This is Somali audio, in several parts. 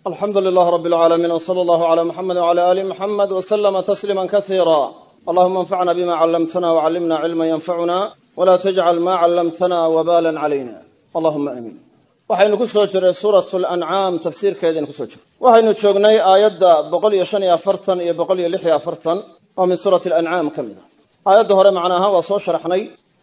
الحمد لله رب العالمين وصلى الله على محمد وعلى آل محمد وسلم تسليما كثيرا. اللهم انفعنا بما علمتنا وعلمنا علما ينفعنا ولا تجعل ما علمتنا وبالا علينا اللهم آمين. waxaynu ku soo jiray suuratul an'aam tafsiirkeedina ku soo jiray waxaynu joognay aayada 145 iyo 146 oo min suuratul an'aam kamida aayada hore macnaha waa soo sharaxnay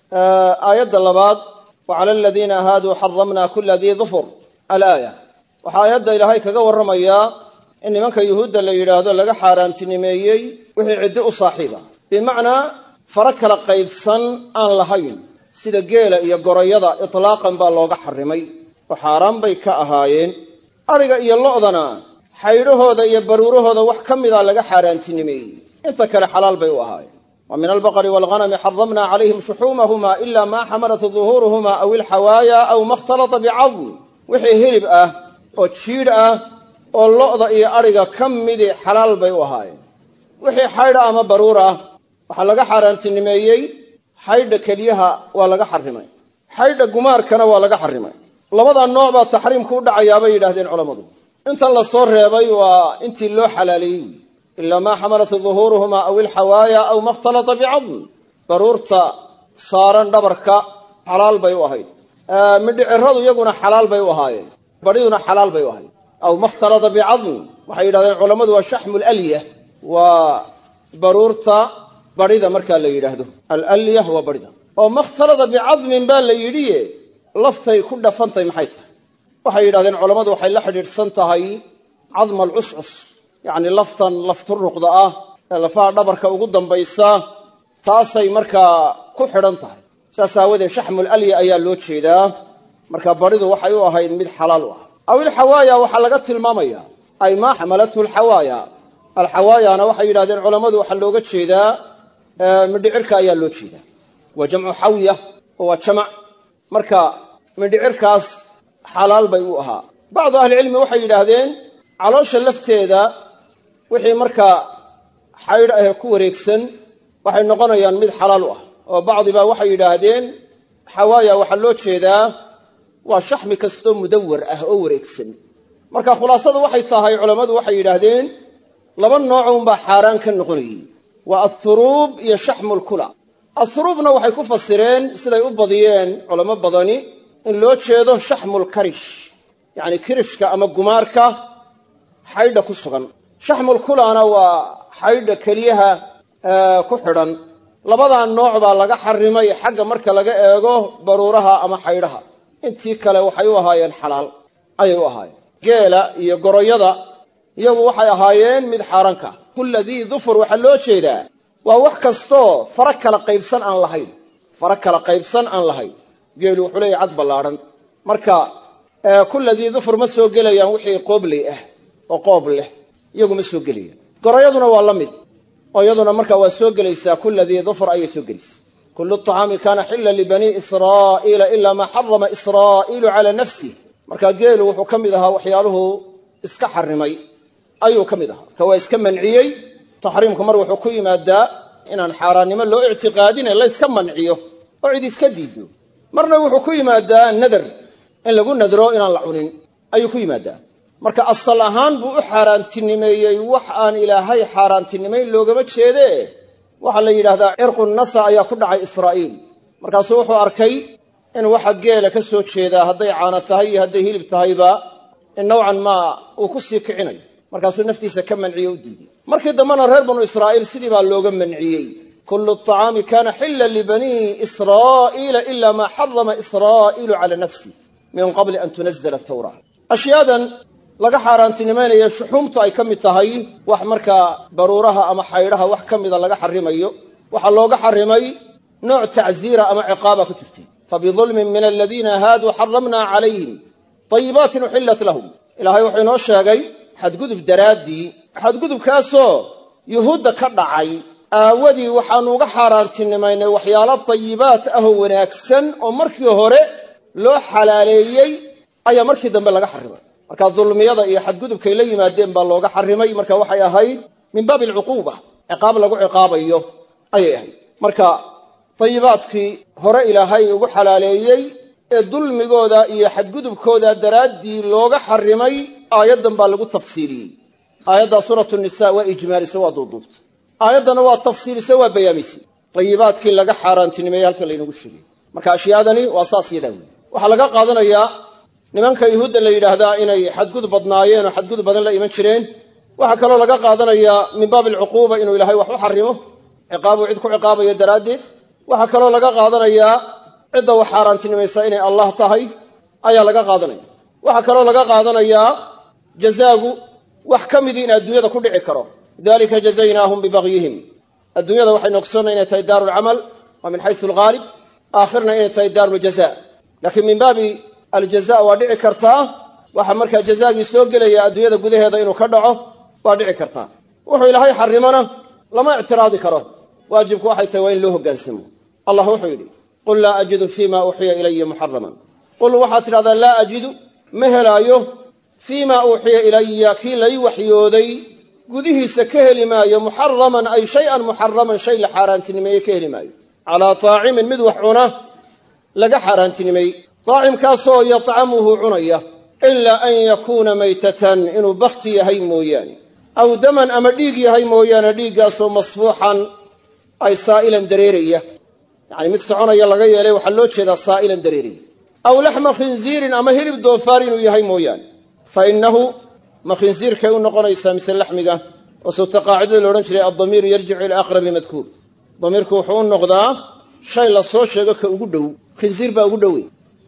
aayada labaad wa 'ala alladhina hadu harramna kulla dhi dhufur al-aaya waxa aayada ilaahay kaga waramaya in nimanka yahuudda la yiraahdo laga xaaraantinimeeyay wixii cid u saaxiiba bimaana farakala qaybsan aan lahayn sida geela iyo gorayada itlaaqan baa looga xarimay xaaraan bay ka ahaayeen ariga iyo lo'dana xaydhahooda iyo baruurahooda wax kamida laga xaaraantinimeeyay inta kale xalaal bay u ahaayeen wa min al-baqari wal-ghanami harramna alayhim shuhumahuma illa ma hamalat dhuhuruhuma aw al-hawaya aw ma ikhtalata bi'adhm wixii hilib ah oo jiir ah oo lo'da iyo ariga kamidi xalaal bay u ahaayeen wixii xaydha ama baruura waxa laga xaaraantinimeeyay xaydha kaliyaha waa laga xarimay xaydha gumaarkana waa laga xarimay labada nooc ba tahriimku u dhacayaabay yiraahdeen culimadu inta la soo reebay waa intii loo xalaaliyay illa ma hamalat dhuhuruhuma aw al-hawaya aw ma ikhtalata bi'adhm baruurta saaran dhabarka xalaal bay u ahayd midhiciradu iyaguna xalaal bay u ahaayeen bariduna xalaal bay u ahayd aw ma ikhtalata bi'adhm waxay yiraahdeen culimadu waa shahmul aliyah waa baruurta barida marka la yiraahdo al-aliyah waa barida oo ma ikhtalata bi'adhm baa la yiriye laftay ku dhafantay maxay tahay waxay yiraahdeen culimadu waxay la xiriirsan tahay cadm al-us'us yaani laftan laftu ruqda ah lafaha dhabarka ugu dambaysa taasay marka ku xidhan tahay saasawade shahmul aliya ayaa loo jeedaa marka baridu waxay u ahayd mid xalaal ah aw al-hawaya waxa laga tilmaamaya ay ma hamalatu al-hawaya al-hawayana waxay yiraahdeen culimadu waxa looga jeedaa midhicirka ayaa loo jeedaa wa jam'u hawiya wa jama' marka midhicirkaas xalaal bay u ahaa baad ahli cilmi waxay yiraahdeen caloosha lafteeda wixii marka xayd ah ku wareegsan waxay noqonayaan mid xalaal u ah oo baadiba waxay yiraahdeen xawaaya waxa loo jeedaa waa shahmi kasto mudawwar ah oo wareegsan marka khulaasadu waxay tahay culimadu waxay yiraahdeen laba nooc oo ba xaraan ka noqonayay waa athurub iyo shahmul kula asrubna waxay ku fasireen siday u badiyeen culimo badani in loo jeedo shahmul karish yaani kirishka ama gumaarka xaydha ku sugan shahmul kulana waa xaydha kaliyaha ku xidhan labada nooc baa laga xarimay xagga marka laga eego baruuraha ama xaydhaha intii kale waxay u ahaayeen xalaal ayay u ahaayeen geela iyo goroyada iyagu waxay ahaayeen mid xaaranka kulladii dhufur waxa loo jeedaa waa wax kasto fara kala qaybsan aan lahayn geelu wuxuu leeyahay cad balaaran marka kulladii dhufur ma soo gelayaan wixii qoobley ah oo qoob leh iyagu ma soo gelayaan gorayaduna waa la mid oo iyaduna marka waa soo gelaysaa kulladii dhufur ay soo gelaysaa kullu ta'ami kana hilla li bani israa'ila illa ma harrama israa'ilu ala nafsihi marka geelu wuxuu kamid ahaa waxyaaluhu iska xarimay ayuu kamid ahaa ka waa iska manciyay tahriimku mar wuxuu ku yimaadaa inaan xaaraanimo loo i'tiqaadin la iska manciyo oo cid iska diido marna wuxuu ku yimaadaa nadar in lagu nadro inaan la cunin ayuu ku yimaadaa marka asal ahaan buu u xaaraantinimeeyay wax aan ilaahay xaaraantinimeyn loogama jeedee waxa la yiraahdaa irqun nasa ayaa ku dhacay israa'iil markaasuu wuxuu arkay in waxa geela ka soo jeeda haday caana tahay iyo haday hilib tahayba in noocan ma uu ku sii kicinayo markaasuu naftiisa ka manciyo u diiday markii dambana reer banu israa'iil sidii baa looga manciyay kullu ta'ami kana hilla li bani israa'iila illa ma harrama israa'iilu ala nafsi min qabl an tunzala at-tawrah ashiyaadan laga xaaraantinimeeyo shuxumtu ay kamid tahay wax marka baruuraha ama xaydhaha wax kamida laga xarimayo waxa looga xarimay nooc ta'ziira ama ciqaaba ku jirtay fa bi dhulmin min alladhina hadu harramna alayhim tayyibatin uhillat lahum ilaahay wuxuu noo sheegay xadgudub daraadii xadgudubkaasoo yuhuudda ka dhacay aawadii waxaanu uga xaaraantinimeynay waxyaalo tayibaat ah oo wanaagsan oo markii hore loo xalaaleeyay ayaa markii dambe laga xarimay marka dulmiyada iyo xadgudubkay la yimaadeen baa looga xarimay marka waxay ahayd min baab al-uquba ciqaab lagu ciqaabayo ayay ahayd marka tayibaadkii hore ilaahay ugu xalaaleeyay ee dulmigooda iyo xadgudubkooda daraaddii looga xarrimay aayaddan baa lagu tafsiiliyey. aayaddaa suuratu nisaa waa ijmaalisa, waa duuduubta. aayaddana waa tafsiilisa, waa bayaamisay dayibaadkii laga xaaraantinimeeyey halkan laynagu sheegay. marka ashyaadani waa saas yadaa wey. waxaa laga qaadanayaa nimanka yuhuudda la yidhaahdaa inay xadgudub badnaayeen oo xadgudub badan la iman jireen. waxaa kaloo laga qaadanayaa min baabi alcuquuba inuu ilaahay wax u xarimo, ciqaabuu cid ku ciqaabayo daraaddeed. waxaa kaloo laga qaadanayaa cidda wax xaaraantinimaysa inay allah tahay ayaa laga qaadanaya. waxaa kaloo laga qaadanayaa jazaagu wax ka midii in adduunyada ku dhici karo. dalika jazaynaahum bibagyihim. adduunyada waxaynu ogsoonnay inay tahay daarulcamal waa min xaysu alghaalib, aakhirna inay tahay daaruljaza. laakiin min baabi aljaza waa dhici kartaa waxa markaa jazaagii soo gelaya adduunyada gudaheeda inuu ka dhaco waa dhici kartaa. wuxuu ilaahay xarimana lama ictiraadi karo. waajibku waxay tahay waa in loo hoggaansamo. allah wuxuu yidhi qul laa ajidu fiima uuxiya ilaya muxaraman. qul waxaad tidhahdaa laa ajidu ma helaayo fiima uuxiya ilaya kii lay waxyooday gudihiisa ka heli maayo muxaraman ay shay-an muxaraman shay la xaaraantinimeeye ka heli maayo calaa taacimin mid wax cuna laga xaaraantinimey taacimkaasoo yatcamuhu cunaya ilaa an yakuuna maytatan inuu bakhti yahay mooyaane aw daman ama dhiig yahay mooyaane dhiiggaasoo masfuuxan ay saa'ilan dareeraya, yacni mid soconaya laga yeelay waxaa loo jeedaa saa'ilan dareeraya. aw laxma khinziirin ama hilib doofaar inuu yahay mooyaane fa innahu ma khinsiirkay u noqonaysaa mise laxmiga oo sowta qaacidada la odhan jiray addamiiru yarjicu ilaa aqrabi madkuur. damiirku wuxuu u noqdaa shay la soo sheego ka ugu dhow. khinsiir baa ugu dhowey.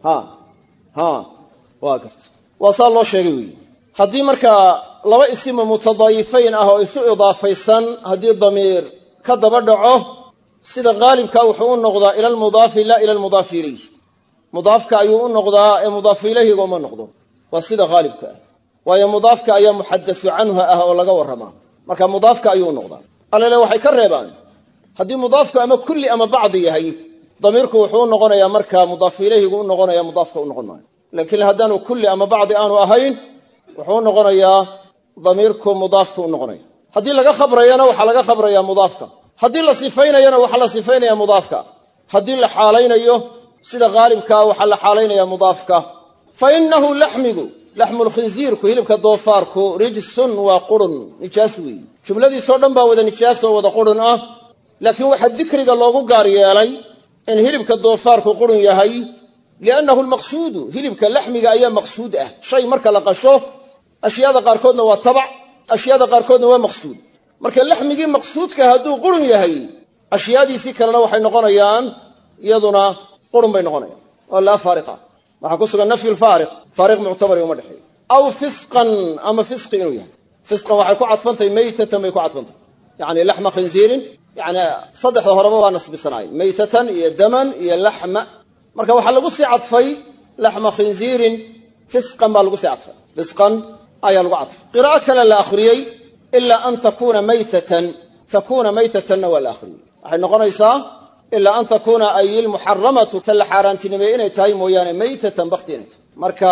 waa garta waa saa loo sheegay weeye. haddii markaa laba isima mutadaayifayn ah oo isu idaafaysan haddii damiir ka daba dhaco sida qaalibka wuxuu u noqdaa ila almudaafi laa ila almudaafi ilayh. mudaafka ayuu u noqdaa ee mudaafu ilayhiga uma noqdo. waa sida qaalibka ah, waayo mudaafka ayaa muxadasu canha ah oo laga warramaa. marka mudaafka ayuu u noqdaa. allele waxay ka reebaan haddii mudaafku ama kulli ama bacdi yahay damiirku wuxuu u noqonayaa markaa mudaafu ilayhigu u noqonaya, mudaafka u noqon maayo. laakiin haddaanu kulli ama bacdi aanu ahayn wuxuu u noqonayaa damiirku mudaafku u noqonaya. haddii laga khabrayana waxaa laga khabrayaa mudaafka. haddii la sifaynayana waxaa la sifaynaya mudaafka. haddii la xaalaynayo sida qaalibkaa waxaa la xaalaynayaa mudaafka. fa innahu laxmigu laxmulkhinsiirku hilibka doofaarku rijsun waa qurun, nijaas weeye. jumladiisoo dhan baa wada nijaas oo wada qurun ah, laakiin waxaa dikriga loogu gaar yeelay in hilibka doofaarku qurun yahay liannahu almaqsuudu. hilibka laxmiga ayaa maqsuud ah. shay marka la qasho ashyaada qaarkoodna waa tabac, ashyaada qaarkoodna waa maqsuud. marka laxmigii maqsuudka hadduu qurun yahay ashyaadiisii kalena waxay noqonayaan iyaduna qurun bay noqonayaan oo laa faariqa. waxaa ku sugan nafyu lfaariq, faariq muctabari uma dhexeeyo. aw fisqan ama fisqi inuu yahay. fisqan waxay ku cadfantahay maytatan bay ku cadfantahay, yacni laxma khinziirin, yacni saddexda horeba waa nasbisanaayeen maytatan iyo daman iyo laxma. marka waxaa lagu sii cadfay laxma khinziirin, fisqan baa lagu sii cadfay. fisqan ayaa lagu cadfay. qiraa'o kale la akhriyey ilaa an takuuna maytatan, takuuna maytatanna waa la akhriyey. waxay noqonaysaa ilaa an takuuna ay ilmuxaramatu ta la xaaraantinimeeye inay tahay mooyaane maytatan bakti inay tahay. marka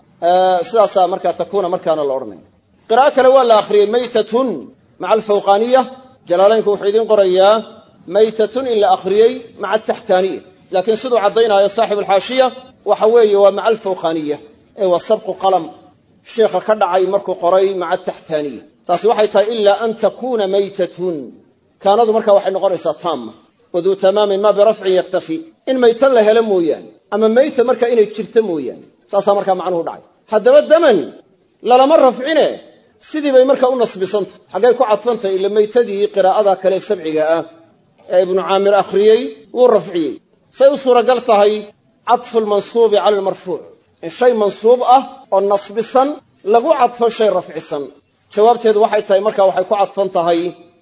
sidaasaa markaa takuuna markaana la odhanaya. qiraa'o kale waa la akhriyey maytatun maca alfawqaaniya. jalaalaynku wuxuu idiin qorayaa maytatun in la akhriyey maca ataxtaaniya, laakiin siduu caddaynaayo saaxibu alxaashiya waxa weeye waa maca alfawqaaniya ee waa sabqu qalam sheekha ka dhacay markuu qoray maca ataxtaaniya. taasi waxay tahay ilaa an takuuna maytatun. kaanadu markaa waxay noqonaysaa taama waduu tamaamin maa birafcin yaktafi. in mayta la helo mooyaane ama mayta markaa inay jirto mooyaane, saasaa markaa macnuhu dhacay. haddaba daman lalama rafcine sidii bay markaa u nasbisanta. xaggay ku cadfantahay ila maytadii qiraa'ada kale sabciga ah ee ibnu caamir akhriyey wuu rafciyey. say u suuragal tahay cadfu lmansuubi cala almarfuuc, in shay mansuub ah oo nasbisan lagu cadfo shay rafcisan. jawaabteedu waxay tahay markaa waxay ku cadfan tahay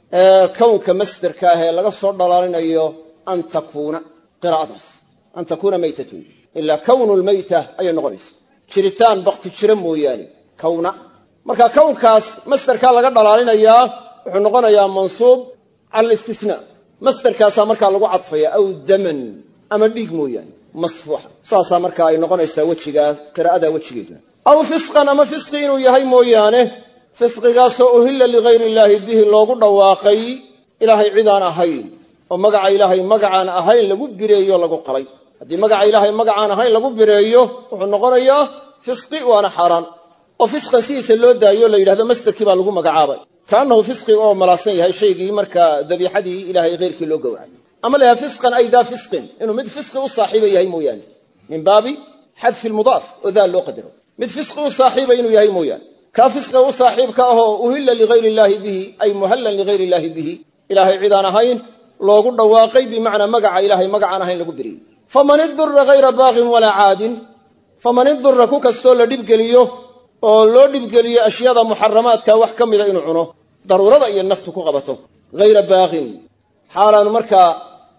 kownka masderka ah ee laga soo dhalaalinayo an takuuna. qiraa'adaas an takuuna maytatun ilaa kownu lmayta ayay noqonaysa, jiritaan bakti jira mooyaane kowna. marka kownkaas masderkaa laga dhalaalinayaa wuxuu noqonayaa mansuub cala alistisnaa. masderkaasaa markaa lagu cadfaya aw daman ama dhiig mooyaane masfuuxa. saasaa markaa ay noqonaysaa wejigaa qiraa'ada wejigeeda. aw fisqan ama fisqi inuu yahay mooyaane fisqigaasoo uhilla ligayri illaahi bihi loogu dhawaaqay ilaahay cidaan ahayn oo magaca ilaahay magacaan ahayn lagu bireeyo lagu qalay. haddii magaca ilaahay magacaan ahayn lagu bireeyo wuxuu noqonayaa fisqi waana xaaraan oo fisqan sidiisa loo daayo la yidhahdo masdarkii baa lagu magacaabay kaannahu fisqi oo malaasan yahay shaygii markaa dabiixadii ilaahay keyrkii loo gowracay ama layaha fisqan ay daa fisqin inuu mid fisqi u saaxiiba yahay mooyaane min baabi xadfi lmudaaf oo daa loo qadaro mid fisqi u saaxiiba inuu yahay mooyaane kaa fisqiga u saaxiibka ahoo uhilla ligayri illaahi bihi ay muhallan ligayri illaahi bihi ilaahay cidaan ahayn loogu dhawaaqay bimacnaa magaca ilaahay magacaan ahayn lagu biriyey faman idura hayra baaqin walaa caadin faman idura ku kastoo la dhibgeliyo oo loo dhibgeliyo ashyaada muxaramaadka wax ka mida inuu cuno daruurada iyo naftu ku qabato hayra baaqin xaalaanu markaa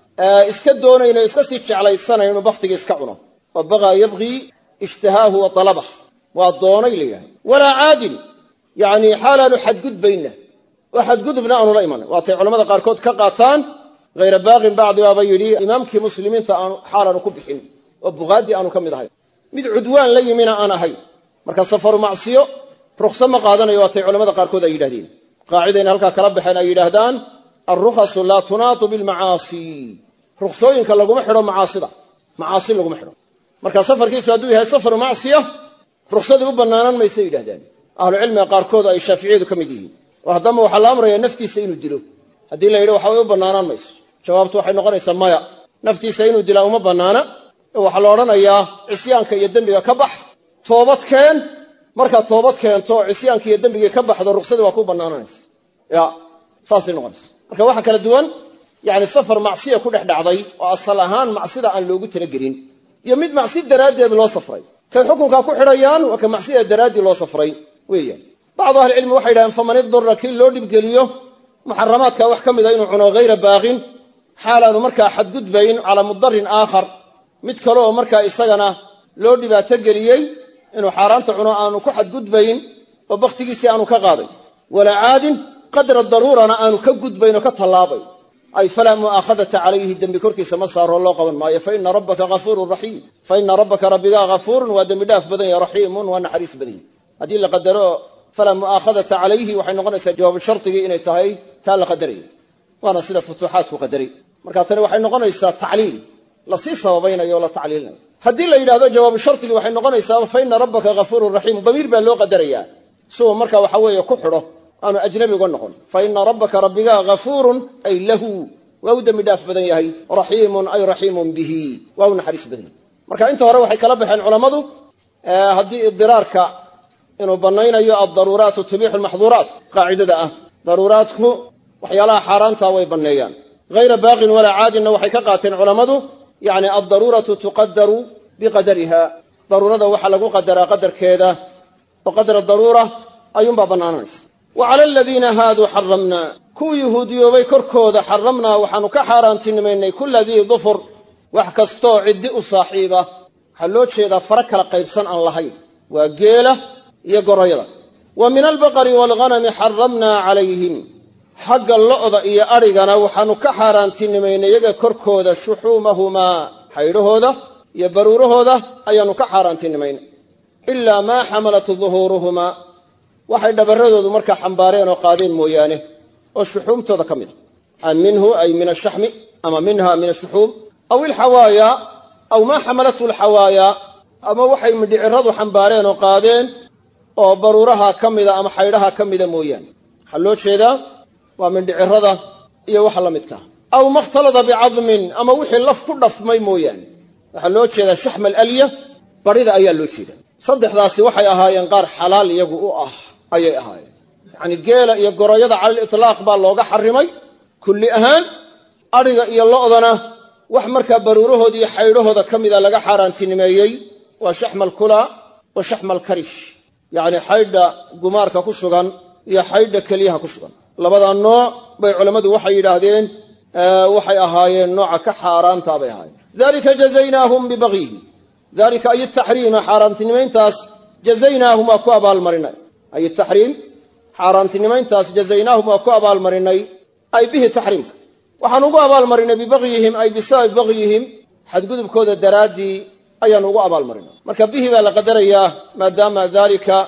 iska doonayno iska sii jeclaysanayn inuu baktiga iska cuno oo bagaa yabqii ishtihaahu wa talabah waa doonay layahay walaa caadin yacni xaalaanu xadgudbayna oo xadgudubna aanu la imanay waatay culamada qaarkood ka qaataan hayra baaqin bacdibaaba yidhi imaamkii muslimiinta xaalaanu ku bixin oo buqaadii aanu ka mid ahay mid cudwaan la yimina aan ahay marka safaru macsiyo rukhso ma qaadanayo waatay culamada qaarkood ay yidhahdeen qaacidayna halkaa kala baxeen ay yidhaahdaan alrukhasu laa tunaatu bilmacaasi ruksooyinka laguma xidho macaasi laguma xidho marka safarkiisu hadduu yahay safaru macsiya ruksadii u bannaanan maysay yidhahdaan ahlucilmiga qaarkood ay shaaficiyadu ka mid yihiin oo haddama waxaa la amraya naftiisa inuu dilo haddii la yidhi waxa way u bannaanaan mayso jawaabtu waxay noqonaysaa maya naftiisa inuu dilaa uma bannaana ee waxaa la odhanayaa cisyaanka iyo dembiga ka bax toobad keen markaad toobad keento cisyaanka iyo dembigii ka baxdo ruksadii waa ku bannaananaysa ya saasay noqonaysa marka waxaa kala duwan yani safar macsiya ku dhex dhacday oo asal ahaan macsida aan loogu talagelin iyo mid macsi daraaddeed loo safray kay xukunkaa ku xidhayaan waa ka macsida daraaddii loo safray weeyaan bacdu ahlicilmi waxay yidhahdeen faman idura kii loo dhibgeliyo muxaramaadka wax ka mida inuu cuno hayra baaqin xaalaanu markaa xadgudbayn calaa mudarin aakhar mid kale oo markaa isagana loo dhibaato geliyey inuu xaaraanta cuno aanu ku xadgudbayn oo bakhtigiisii aanu ka qaaday walaa caadin qadra daruurana aanu ka gudbayn oo ka tallaabay ay falaa mu'aakhadata calayhi dembi korkiisa ma saaroo loo qaban maayo faina rabbaka hafuurun raxiim faina rabbaka rabbigaa hafuurun waa dembi dhaaf badan yahy raxiimun waa naxariis badan yahy haddii la qadaro falaa mu'aakhadata calayhi waxay noqonaysaa jawaabu shardigii inay tahay taa la qadaraya waana sida futuuxaadku qadaray marka tani waxay noqonaysaa tacliil lasii sababaynayo o la tacliilinayo haddii la yidhahdo jawaabu shardigii waxay noqonaysaa faina rabbaka hafuurun raxiim damiir baa loo qadarayaa siuu marka waxa weeye ku xidho aanu ajnabi uga noqon faina rabbaka rabbigaa hafuurun ay lahu waa u dembi dhaaf badan yahay raxiimun ay raxiimun bihi waa u naxariis badan yahay marka inta hore waxay kala baxeen culammadu haddii idiraarka inuu bannaynayo addaruuraatu tubiixu lmaxduuraat qaacidada ah daruuraadku waxyaalaha xaaraanta way banneeyaan hayra baaqin walaa caadinna waxay ka qaateen culammadu yani addaruuratu tuqadaru biqadariha daruurada waxaa lagu qadaraa qadarkeeda oo qadra daruura ayuunbaa bannaananaysa wa cala aladiina haaduu xaramnaa kuwii yahuudiyoobay korkooda xaramnaa waxaanu ka xaaraantinimaynay kulla dii dufur wax kastoo ciddi u saaxiiba waxaa loo jeedaa fara kala qaybsan aan lahayn waa geela iyo goroyada wa min albaqari waalghanami xaramnaa calayhim xagga lo'da iyo adhigana waxaanu ka xaaraantinimaynay iyaga korkooda shuxuumahumaa xaydhahooda iyo baruurahooda ayaanu ka xaaraantinimaynay ilaa maa xamalat duhuuruhumaa waxay dhabarradoodu markaa xambaareen oo qaadeen mooyaane oo shuxuumtooda ka mid a minhu ay min ashaxmi ama minha min ashuxuum aw ilxawaaya aw maa xamalathu alxawaaya ama waxay midhiciradu xambaareen oo qaadeen oo baruuraha ka mida ama xaydhaha ka mida mooyaane waxaa loo jeedaa waa mindhicirada iyo waxa la midkaa aw makhtalada bicadmin ama wixii laf ku dhafmay mooyaane waxaa loo jeedaa shaxma alalya barida ayaa loo jeedaa saddexdaasi waxay ahaayeen qaar xalaal iyagu u ah ayay ahaayeen yacni geela iyo goroyada cala litlaaq baa looga xarimay kulli ahaan adhiga iyo lo'dana wax markaa baruurahooda iyo xaydhahooda ka mida laga xaaraantinimeeyey waa shaxma alkulaa wa shaxma alkarish yacni xaydha gumaarka ku sugan iyo xaydha keliyaha ku sugan labadaa nooc bay culammadu waxay yidhaahdeen waxay ahaayeen nooca ka xaaraantaa bay ahaayeen dalika jazaynaahum bibagyihim dalika ay taxriima xaaraantinimayntaas jazaynaahum waa ku abaalmarinay ay taxriim xaaraantinimayntaas jazaynaahum waa ku abaalmarinay ay bihi taxriimka waxaan ugu abaalmarinay bibagyihim ay bisababi bagyihim xadgudubkooda daraaddii ayaanu ugu abaalmarinay marka bihi baa la qadarayaa maadaama dalika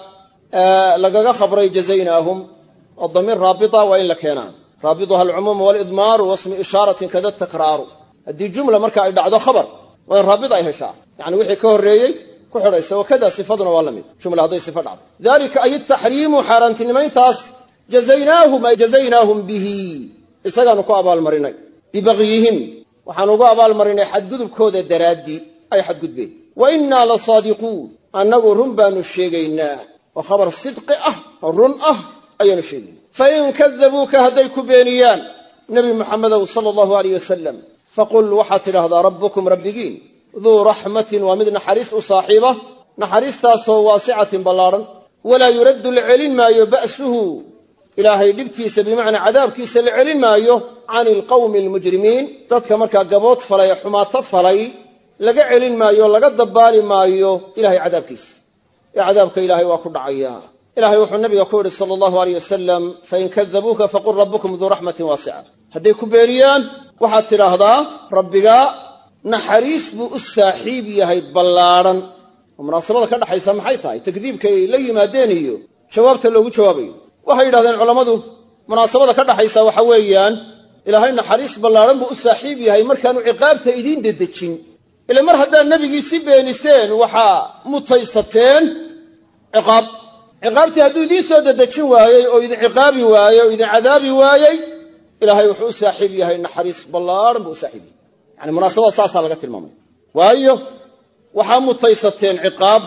lagaga khabray jazaynaahum oo damiir raabita waa in la keenaa raabituha alcumuum walidmaaru wasmu ishaaratin kada takraaru haddii jumla marka ay dhacdo khabar waa raabid ay heshaa yani wixii ka horeeyay ku xidhaysa wakada sifaduna waa lamid jumla haday sifad dhacdo dalika ay tahriimu xaaraantinimayntaas jazaynahum bihi isagaanu ku abaalmarinay bibaghiyihim waxaan ugu abaalmarinay xadgudubkooda daraadii ay xadgudbeen wa innaa la saadiquun annagu run baanu sheegaynaa oo khabar sidqi ah oo run ah ayaanu sheegaynaa fain kadabuuka hadday ku beeniyaan nabi muxamedow sala allahu alayh wasalam faqul waxaad tidhaahdaa rabbukum rabbigiin duu raxmatin waa mid naxariis u saaxiiba naxariistaasoo waasicatin ballaadhan walaa yuraddu la celin maayo ba'suhu ilaahay dhibtiisa bimacnaa cadaabkiisa la celin maayo cani alqawmi almujrimiin dadka markaa gabood falay ee xumaato falay laga celin maayo laga dabbaali maayo ilahay cadaabkiisa ee cadaabka ilaahay waa ku dhacaya ilahay wuxuu nabiga ku yidhi sala allahu alayh wasalam fain kadabuuka faqul rabbukum duu raxmatin waasica hadday ku beeniyaan waxaad tidhaahdaa rabbiga naxariis buu u saaxiib yahay ballaadhan oo munaasabada ka dhaxaysa maxay tahay takdiibkay la yimaadeen iyo jawaabta loogu jawaabayo waxay yidhahdeen culammadu munaasabada ka dhaxaysa waxa weeyaan ilaahay naxariis ballaadhan buu u saaxiib yahay markaanu ciqaabta idiin dedejin ila mar haddaad nebigiisi beeniseen waxaa mutaysateen ciqaabtii hadduu idiin soo dedejin waayey oo idin ciqaabi waayey oo idin cadaabi waayey ilaahay wuxuu u saaxiib yahay naxariis ballaadhan buu u saaxiib yahay yani munaasabada saasaa laga tilmaamaya waayo waxaa mutaysateen ciqaab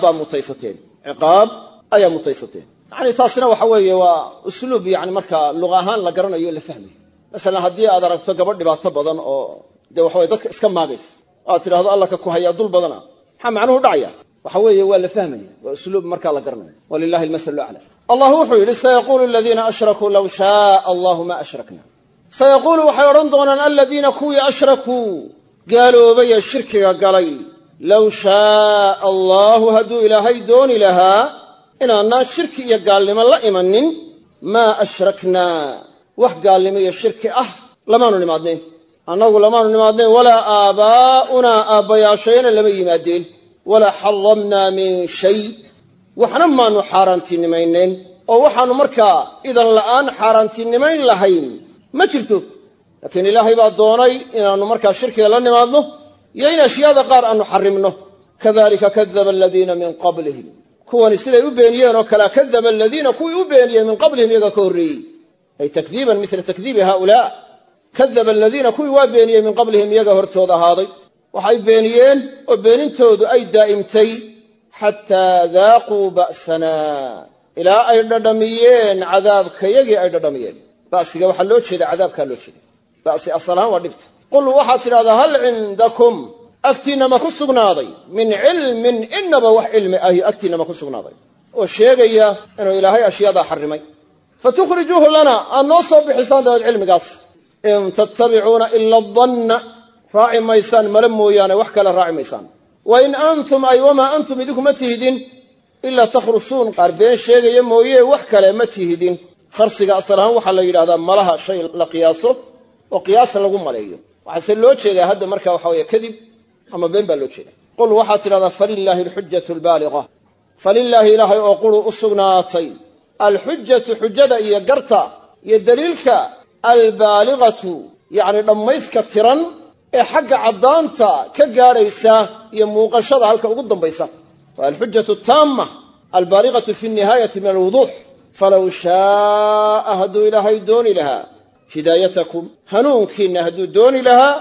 ayaa mutaysateen yani taasina waxa weeye waa usluub yani markaa luqa ahaan la garanayo o la fahmayo masalan haddii aad aragto gabadh dhibaato badan oo dee waxaweye dadka iska maagays aad tidhahdo alla ka ku hayaa dul badana maxaa macnuhu dhacaya waxa weeye waa la fahmaya waa usluub markaa la garanayo walilahi almasalu acla allah wuxuu yidhi sayaquulu aladiina ashrakuu law shaaa allahu ma ashrakna sayaquulu waxay odhan doonaan aladiina kuwii ashrakuu gaaloobay ee shirkiga galay low shaaa allahu hadduu ilaahay dooni lahaa inaanaan shirki iyo gaalnimo la imanin maa ashraknaa wax gaalnimo iyo shirki ah lamaanu nimaadnayn annagu lamaanu nimaadnayn walaa aabaa'unaa aabbayaashayana lama yimaadeen walaa xaramnaa min shay waxna maanu xaaraantinimaynayn oo waxaannu markaa idan la'aan xaaraantinimayn lahayn ma jirto laakiin ilaahay baa doonay inaannu markaa shirkiga la nimaadno iyo in ashyaada qaar aanu xarrimno kadalika kadaba aladiina min qablihim kuwani siday u beeniyeen oo kale kadaba aladiina kuwii u beeniyeen min qablihim iyaga ka horreeyey ay takdiiban mila takdiibi haaulaa kadaba aladiina kuwii waa beeniyey min qablihim iyaga hortooda ahaaday waxay beeniyeen oo beenintoodu ay daa'imtay xataa daaquu ba'sanaa ilaa ay dhadhamiyeen cadaabkayagii ay dhadhamiyeen ba'siga waxaa loo jeeda cadaabkaa loo jeeda ba'si asal ahaan waa dhibta qul waxaad tidhahdaa hal cindakum agtiinna ma ku sugnaaday min cilmin inaba wax cilmi ahi agtiinna ma ku sugnaaday oo sheegaya inuu ilaahay ashyaadaa xarrimay fatukhrijuuhu lana aad noo soo bixisaan dabeed cilmigaas in tattabicuuna ila adanna raaci maysaan male mooyaane wax kale raaci maysaan wa in antum ay wamaa antum idinkuma tihidin ilaa takhrusuun qaar been sheegaya mooye wax kale ma tihidin kharsiga asal ahaan waxaa la yidhahdaa malaha shay la qiyaaso oo qiyaas lagu maleeyo waxaase loo jeedaa hadda marka waxa weeye kadib ama been baa loo jeeda qul waxaad tidhahdaa falilaahi alxujatu albaaliqa falilaahi ilaahay oo qulu u sugnaatay alxujatu xujada iyo garta iyo daliilka albaaligatu yacni dhammayska tiran ee xagga caddaanta ka gaadhaysa iyo muuqashada halka ugu dambaysa waa alxujatu taama albaaligatu fi nihaayati min alwuduux falow shaaa hadduu ilaahay dooni lahaa hidaayatakum hanuunkiinna hadduu dooni lahaa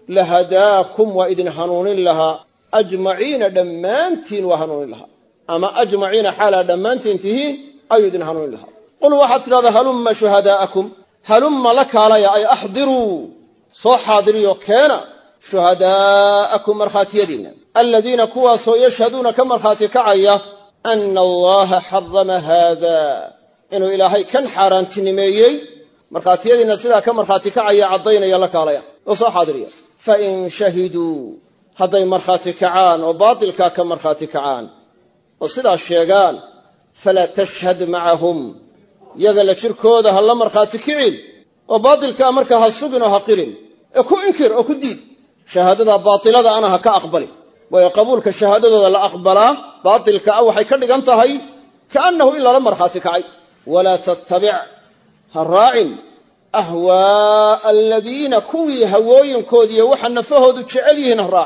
lahadaakum waa idin hanuunin lahaa ajmaciina dhammaantiin waa hanuunin lahaa ama ajmaciina xaalaa dhammaantiin tihiin ayuu idin hanuunin lahaa qul waxaad tidhahdaa halumma shuhadaa'akum halumma la kaalaya ay axdiruu soo xaadiriyo keena shuhadaa'akum markhaatiyadiinna aladiina kuwaasoo yashhaduuna ka markhaati kacaya ana allaha xarama haada inuu ilaahay kan xaaraantinimeeyey markhaatiyadiinna sidaa ka markhaati kacaya caddaynaya la kaalaya oo soo xaadiriya fain shahiduu hadday markhaati kacaan oo baatilkaa ka markhaati kacaan oo sidaas sheegaan falaa tashhad macahum yaga la jirkooda ha la markhaati kicin oo baatilkaa markaa ha sugin oo ha qirin ee ku inkir oo ku diid shahaadada baatilada ana ha ka aqbalin waayo qabuulka shahaadadooda la aqbalaa baatilka ah waxay ka dhigan tahay kaannahu in lala markhaati kacay walaa tattabic ha raacin ahwaa'a aladiina kuwii hawooyinkoodiiyo waxa nafahoodu jecel yihiin ha raacin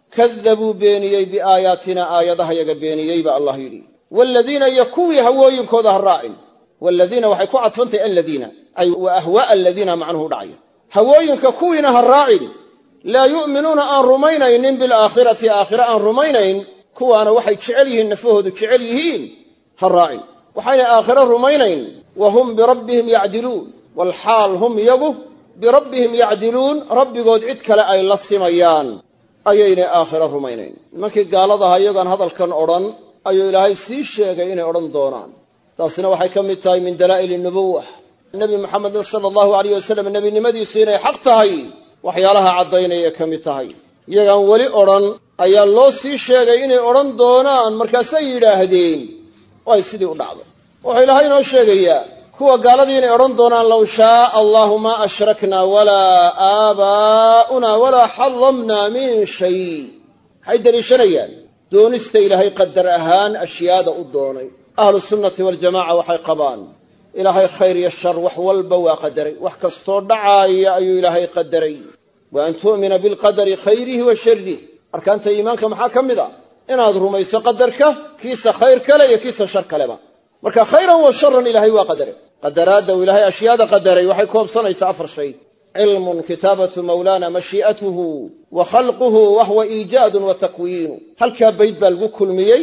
kadabuu beeniyey biaayaatina aayadaha yaga beeniyey baa allah yidhi waaladiina iyo kuwii hawooyinkooda ha raacin waaladiina waxay ku cadfantahay aladiina ay wa ahwaa'a aladiina macnuhu dhacaya hawooyinka kuwiina ha raacin laa yu'minuuna aan rumaynaynin bilaakhirati aakhire aan rumaynayn kuwaana waxay jecel yihiin nafahoodu jecel yihiin ha raacin waxayna aakhire rumaynayn wa hum birabbihim yacdiluun walxaal hum iyagu birabbihim yacdiluun rabbigood cid kale ay la simayaan ayaynay aakhire rumaynayn nimankii gaaladaha iyagoon hadalkan odhan ayuu ilaahay sii sheegay inay odhan doonaan taasina waxay ka mid tahay min dalaa'il nubuwa nebi moxamedin sala allahu alayh wasalam nebinimadiisu inay xaq tahay waxyaalaha caddaynaya ka mid tahay iyagaan weli odhan ayaa loo sii sheegay inay odhan doonaan markaasay yidhaahdeen oo ay sidii u dhacdo wuxuu ilaahay inoo sheegayaa kuwa gaaladii inay odhan doonaan low shaaa allahu maa ashraknaa walaa aabaa'una walaa xaramnaa min shay waxay deliishanayaan doonista ilaahay qadar ahaan ashyaada u doonay ahlu sunnati waljamaca waxay qabaan ilaahay khayr iyo shar wax walba waa qadaray wax kastoo dhacaaya ayuu ilaahay qadaray wa an tu'mina bilqadari khayrihi wa sharrih arkaanta iimaanka maxaa ka mid a inaad rumayso qadarka kiisa khayr kale iyo kiisa shar kaleba marka khayran wa sharan ilaahay waa qadaray qadaraadda uu ilaahay ashyaada qadaray waxay koobsanaysaa 4 shay cilmun kitaabatu mawlaana mashii'atuhu wa khalquhu wa huwa iijaadun wa takwiinu halkaa bayd baa lagu kulmiyey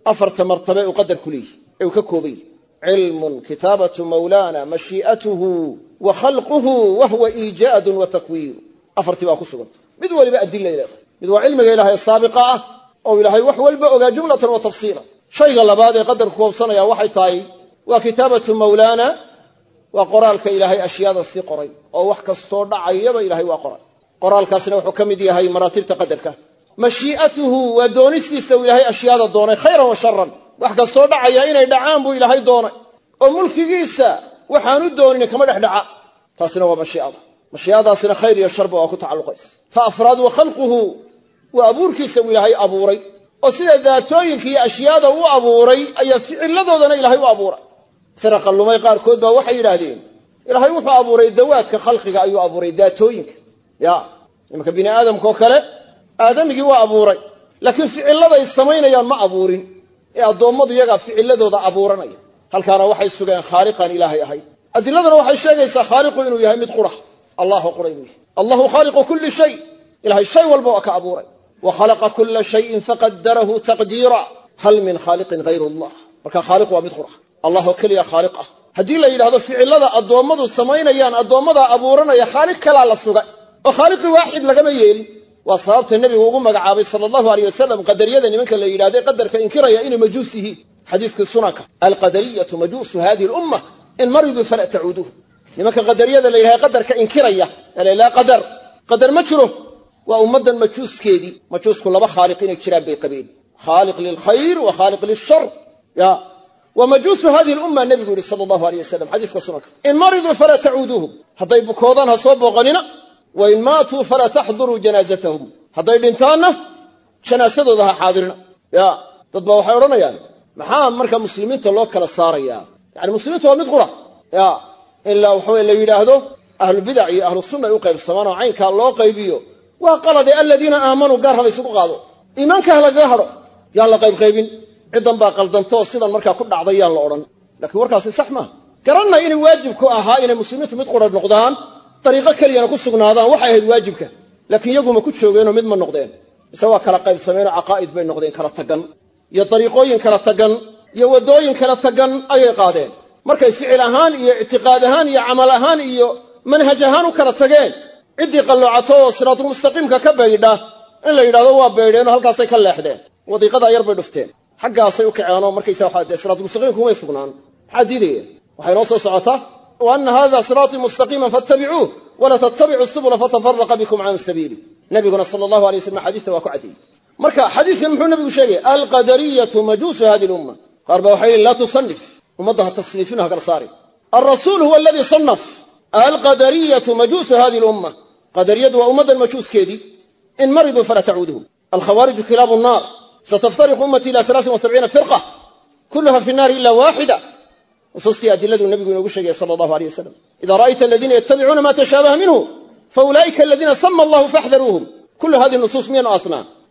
4 martabe uu qadarku leeyahay ee uu ka koobay cilmun kitaabatu mawlaana mashii'atuhu wa khalquhu wa huwa iijaadun wa takwiinu 4 baa ku suganta mid waliba adilla leedahay mid waa cilmiga ilaahay saabiqa ah oo ilaahay wax walba ogaa jumlatan wa tafsiila shayga labaad ee qadarku koobsanaya waxay tahay waa kitaabatu mawlaana waa qoraalka ilaahay ashyaada sii qoray oo wax kastoo dhacayaba ilaahay waa qoray qoraalkaasina wuxuu ka mid yahay maraatibta qadarka mashii'atuhu waa doonistiisa uu ilaahay ashyaada doonay khayran wa sharan wax kastoo dhacaya inay dhacaan buu ilaahay doonay oo mulkigiisa waxaanu doonin kama dhex dhaca taasina waa mashii'ada mashii'adaasina khayr iyo sharba waa ku tacalluqaysa ta afraad wa khalquhu waa abuurkiisa uu ilaahay abuuray oo sida daatooyinka iyo ashyaada u abuuray ayaa ficiladoodana ilaahay u abuuray firaqa lumay qaarkood baa waxay yidhaahdeen ilaahay wuxuu abuuray dawaadka khalqiga ayuu abuuray daatooyinka ya nimanka bini aadamkaoo kale aadamigii waa abuuray laakiin ficiladay samaynayaan ma abuurin ee addoommadu iyagaa ficiladooda abuuranaya halkaana waxay sugeen khaaliqaan ilaahay ahayd adiladuna waxay sheegaysaa khaaliqu inuu yahay mid qura allahu qura inuu yahay allahu khaaliqu kulli shay ilahay shay walba waa ka abuuray wa khalaqa kulla shayin faqadarahu taqdiira hal min khaaliqin hayru allah marka khaaliq waa mid qura allah oo keliya khaaliq ah haddii la yidhahdo ficilada addoommadu samaynayaan addoommadaa abuuranaya khaaliq kalaa la sugay oo khaaliqi waaxid lagama yeelin waa sababta nebigu ugu magacaabay sala allahu aleyh wasalam qadariyada nimanka la yidhahday qadarka inkiraya inay majuus yihiin xadiiskii sunanka alqadariyatu majuusu hadihi lumma in mariduu fala tacuuduhu nimanka qadariyada la yidhahday qadarka inkiraya laa qadar ma jiro waa ummaddan majuuskeedii majuusku 2 khaaliq inay jiraan bay qabeen khaaliq lilkhayr wa khaaliq lilshar ya ومجوس هذه الأمة النبي يقول صلى الله عليه وسلم حديث كسنك إن مرضوا فلا تعودوهم هذا يبكوضان هصوبوا غننا وإن ماتوا فلا تحضروا جنازتهم هذا يبنتانا شناسدوا ذها حاضرنا يا تطبعوا حيرنا يعني محام مركا مسلمين تلوك للصارية يعني مسلمين تلوك مدغرة يا إلا وحوين اللي يلاهدوا أهل البدع أهل السنة يوقف السمانة وعين كان الله قيبيه وقال الذين آمنوا قارها ليسوقوا قادوا إيمانك أهل قاهروا يا الله قيبين cidan baa qaldantoo sidan markaa ku dhacdayaan la odhan laakiin warkaasi sax maaha garanna inay waajib ku ahaa inay muslimiintu mid qura noqdaan dariiqo keliyana ku sugnaadaan waxay ahayd waajibka laakiin iyaguma ku joogeenoo mid ma noqdeen mise waa kala qaybsameenoo caqaa'id bay noqdeen kala tagan iyo dariiqooyin kala tagan iyo waddooyin kala tagan ayay qaadeen markay ficil ahaan iyo ictiqaad ahaan iyo camal ahaan iyo manhaj ahaan u kala tageen ciddii qalloocato oo siraatulmustaqiimka ka baydha in la yidhahdo waa baydheenoo halkaasay ka leexdeen wadiiqadaa yar bay dhufteen xaggaasay u kaceenoo markaysa waxaa siraatu mustaqiimku way sugnaan maxaa diidaya waxay noo soo socotaa wa anna hada siraatii mustaqiiman fattabicuuh wala tattabicu subula fatafaraqa bikum can sabiili nabiguna sala allahu alay wasallam xadiista waa ku caddeeyey marka xadiiskan muxuu nabigu sheegay alqadariyatu majuusu hadihi lumma qaar baa waxay leeyihin laa tusanif ummadda ha tasniifino ha kala saari alrasuul huwa aladii sanaf alqadariyatu majuusu hadihi lumma qadariyadu waa ummaddan majuuskeedii in mariduu fala tacuuduhum alkhawaariju kilaabu nnaar ستفترق أمتي إلى 73 فرقة كلها في النار إلا واحدة وصصتي أدلة النبي يقول صلى الله عليه وسلم إذا رأيت الذين يتبعون ما تشابه منه فأولئك الذين سمى الله فاحذروهم كل هذه النصوص من أصنام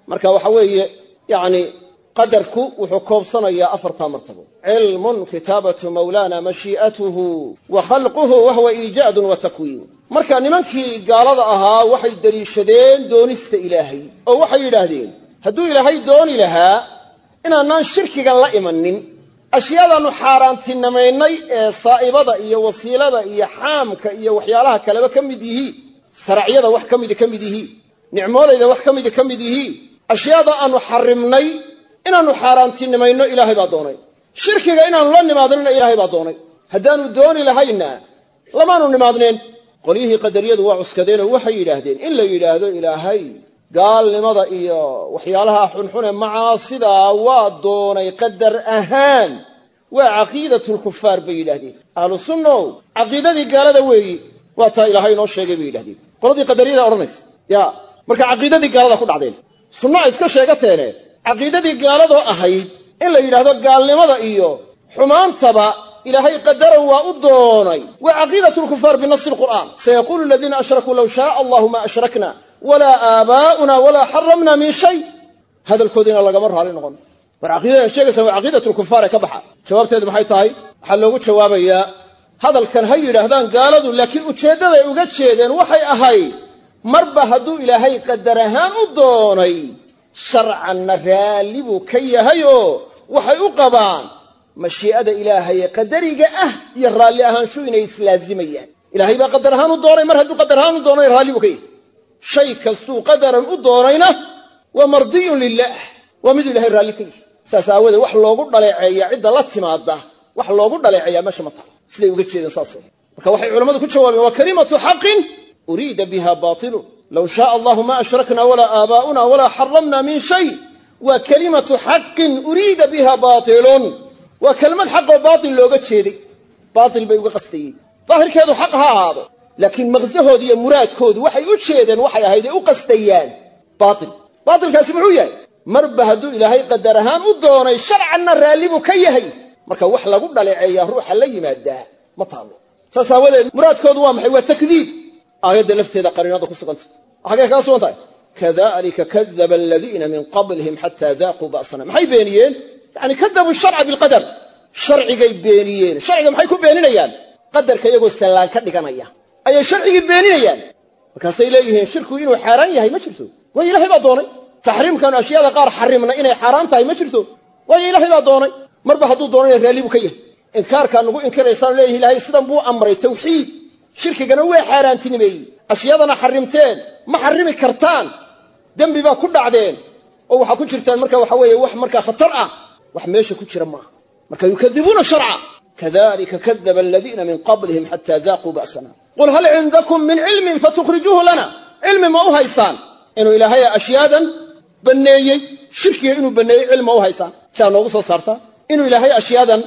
marka waxa weeye yani qadarku wuxuu koobsanayaa afartaa martabo cilmun kitaabatu mawlana mashii'atuhu wa khalquhu wa huwa iijaadun wa takwiin marka nimankii gaalada ahaa waxay daliishadeen doonista ilaahay oo waxay yidhaahdeen hadduu ilaahay dooni lahaa inaanaan shirkigan la imanin ashyaadaannu xaaraantinimaynay ee saa'ibada iyo wasiilada iyo xaamka iyo waxyaalaha kaleba ka mid yihiin saracyada wax ka mid yihiin nicmoolayda wax ka mid yihiin ashyaada aanu xarimnay inaannu xaaraantinimayno ilaahay baa doonay shirkiga inaannu la nimaadnina ilaahay baa doonay haddaanu dooni lahayna lamaanu nimaadneen qolyihii qadariyadu waa cuskadeenoo waxay yidhaahdeen in la yidhaahdo ilaahay gaalnimada iyo waxyaalaha xunxune macaasidaa waa doonay qadar ahaan waa caqiidatulkufaar bay yidhaahdeen ahlu sunnow caqiidadii gaalada weeyi waa taa ilaahay inoo sheegay bay yidhahdeen qoladii qadariyada odhanaysa ya marka caqiidadii gaalada ku dhacdeen sunno ay iska sheegateene caqiidadii gaaladoo ahayd in la yidhaahdo gaalnimada iyo xumaantaba ilaahay qadaran waa u doonay waa caqiidatulkufaar binasi lqur'aan sayaquulu aladiina ashrakuu low shaaa allahu ma ashrakna walaa aabaa'una walaa xaramna min shay hadalkoodiina lagama raali noqon war caqiidada sheegaysa waa caqiidatulkufaar ee ka baxa jawaabteedu maxay tahay waxaa loogu jawaabayaa hadalkan ha yidhaahdaan gaaladu laakiin ujeeddaday uga jeedeen waxay ahayd marba hadduu ilaahay qadar ahaan u doonay sharcanna raalli buu ka yahayoo waxay u qabaan mashii'ada ilaahay ee qadariga ah iyo raalli ahaanshu inay islaazimayaan ilaahay baa qadar ahaan u doonay mar hadduu qadar ahaan u doonay raalli buu ka yahay shay kastuu qadaran u doonayna waa mardiyun lilaah waa miduu ilahay raalli ka yahay saas aawoodee wax loogu dhaleeceeyaa cidda la timaada wax loogu dhaleeceeyaa meesha ma taalo siday uga jeedeen saasay marka waxay culammadu ku jawaabeen waa kalimatu xaqin uriida biha baatilun low shaaa allahu ma ashrakna walaa aabaa'una walaa xaramna min shay waa kalimatu xaqin uriida biha baatilun waa kelmad xaqoo baatil looga jeeday baatil bay uga qastayeen daahirkeedu xaq ha ahaado laakiin maqsahooda iyo muraadkoodu waxay u jeedeen waxay ahayd ay u qastayaan baatil baatilkaasi muxuu yahay marba hadduu ilaahay qadar ahaan u doonay sharcanna raalli buu ka yahay marka wax lagu dhaleeceeyaa ruuxa la yimaadaa ma taalo saas aawadeed muraadkoodu waa maxay waa takdiib aayadda lafteeda qariinada ku suganta xagee kaga sugan tahay kadalika kadaba aladiina min qablihim xataa daaquu ba'sana maxay beeniyeen yani kadabu sharca bilqadar sharcigay beeniyeen sharciga maxay ku beeninayaan qadarka iyagoo sallaan ka dhiganaya ayay sharcigii beeninayaan markaasay leeyihiin shirku inuu xaaraan yahay ma jirto waayo ilaahay baa doonay taxriimkaanu ashyaada qaar xarimna inay xaaraan tahay ma jirto waayo ilaahay baa doonay marba hadduu doonayna raalli buu ka yahay inkaarkaa nugu inkiraysaan leeyihin ilaahay sidan buu amray tawxiid shirkigana waa xaaraantinimeeyey ashyaadana xarimteen ma xarimi kartaan dembi baa ku dhacdeen oo waxaa ku jirtaan marka waxa weeye wax markaa khatar ah wax meesha ku jira maaha marka yukadibuuna sharca kadalika kadaba aladiina min qablihim xataa daaquu ba'sana qul hal cindakum min cilmin fatukhrijuuhu lana cilmi ma u haysaan inuu ilaahay ashyaadan banneeyey shirkiga inuu banneeyey cilmi ma u haysaan sidaa noogu soo saartaa inuu ilaahay ashyaadan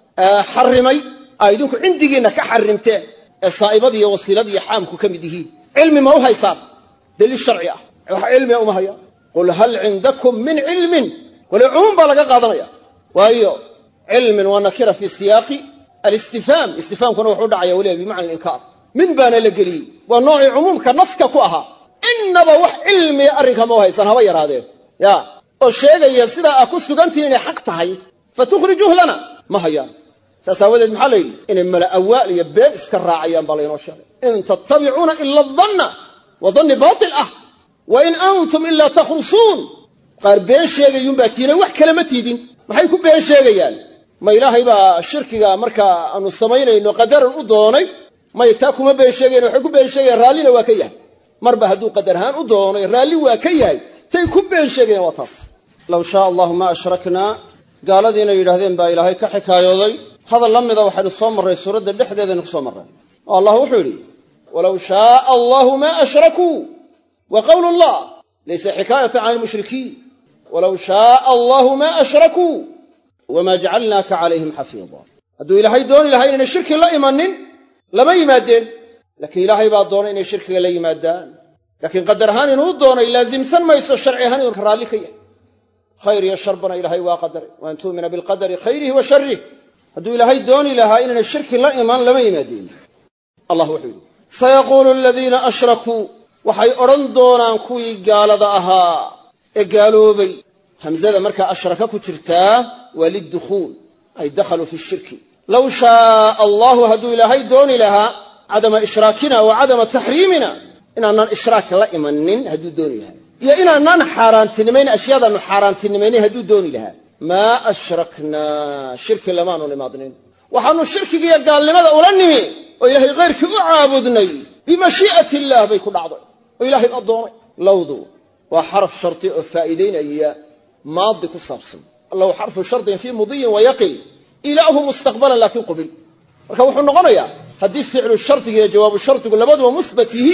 xarimay aa idinku cindigiinna ka xarimteen ee saa'ibada iyo wasiilada iyo xaamku ka mid yihiin cilmi ma u haysaan daliil sharci ah wax cilmiga uma hayaan qul hal cindakum min cilmin wali cumuum baa laga qaadanaya waayo cilmin waa nakira fi siyaaqi alistifhaam istifhaamkuna wuxuu dhacaya weliba bimacna alinkaar min baana la geliyey waa noocii cumuumka naska ku ahaa innaba wax cilmiya arrinka ma u haysaan haba yaraadeen ya oo sheegaya sidaa aa ku sugantihin inay xaq tahay fatukhrijuuh lana ma hayaan saas aawadeed maxaa la yidhi inay mala awaal iyo been iska raacayaan baa laynoo sheegay in tattabicuuna ila adanna wa danni baatil ah wa in antum ilaa takhrusuun qaar been sheegayuunbaa tiina wax kale ma tiidin maxay ku been sheegayaan ma ilaahay baa shirkiga markaa aanu samaynayno qadaran u doonay may taa kuma been sheegayan waxay ku been sheegayaan raallina waa ka yahay marba hadduu qadar ahaan u doonay raalli waa ka yahay tay ku been sheegayaan waa taas low shaaa allahu ma ashraknaa gaaladii inay yidhaahdeen baa ilaahay ka xikaayooday hadal la mida waxaynu soo marray suuradda dhexdeedaynu ku soo marray oo allah wuxuu yidhi walow shaaa allahu ma ashrakuu wa qowlu llah laysa xikaayatan cala almushrikiin walow shaaa allahu ma ashrakuu wamaa jacalnaaka calayhim xafiida hadduu ilaahay dooni lahay inay shirki la imanin lama yimaadeen laakiin ilaahay baa doonay inay shirkiga la yimaadaan laakiin qadar ahaan inuu doonay laasimsan mayso sharci ahaan inuu raalli ka yahay khayr iyo sharbana ilaahay waa qadaray wa an tu'mina bilqadari khayrihi wa sharrih hadduu ilaahay dooni lahaa inaynay shirki la iman lama yimaadeen allah wuxuu yidhi sayaquulu aladiina ashrakuu waxay odhan doonaan kuwii gaalada ahaa قالوا همزة مركا أشرك كترتا وللدخول أي دخلوا في الشرك لو شاء الله هدو إلهي دون لها عدم إشراكنا وعدم تحريمنا إن أننا إشراك لا إمنين هدو دون لها يا إن أننا حارانتنمين أشياء حارانتنمين هدو دون لها ما أشركنا شرك لما نلماضنين وحنو الشرك قال لماذا أولنمي وإلهي غيرك أعابدني بمشيئة الله بيكون عضو وإلهي أضوني لوضو وحرف شرطي الفائدين أي ماضي كالصابصن الله حرف شرط في مضي ويقل إله مستقبلا لكن قبل وحو النغنية هدي فعل الشرط هي جواب الشرط كل بدو مثبته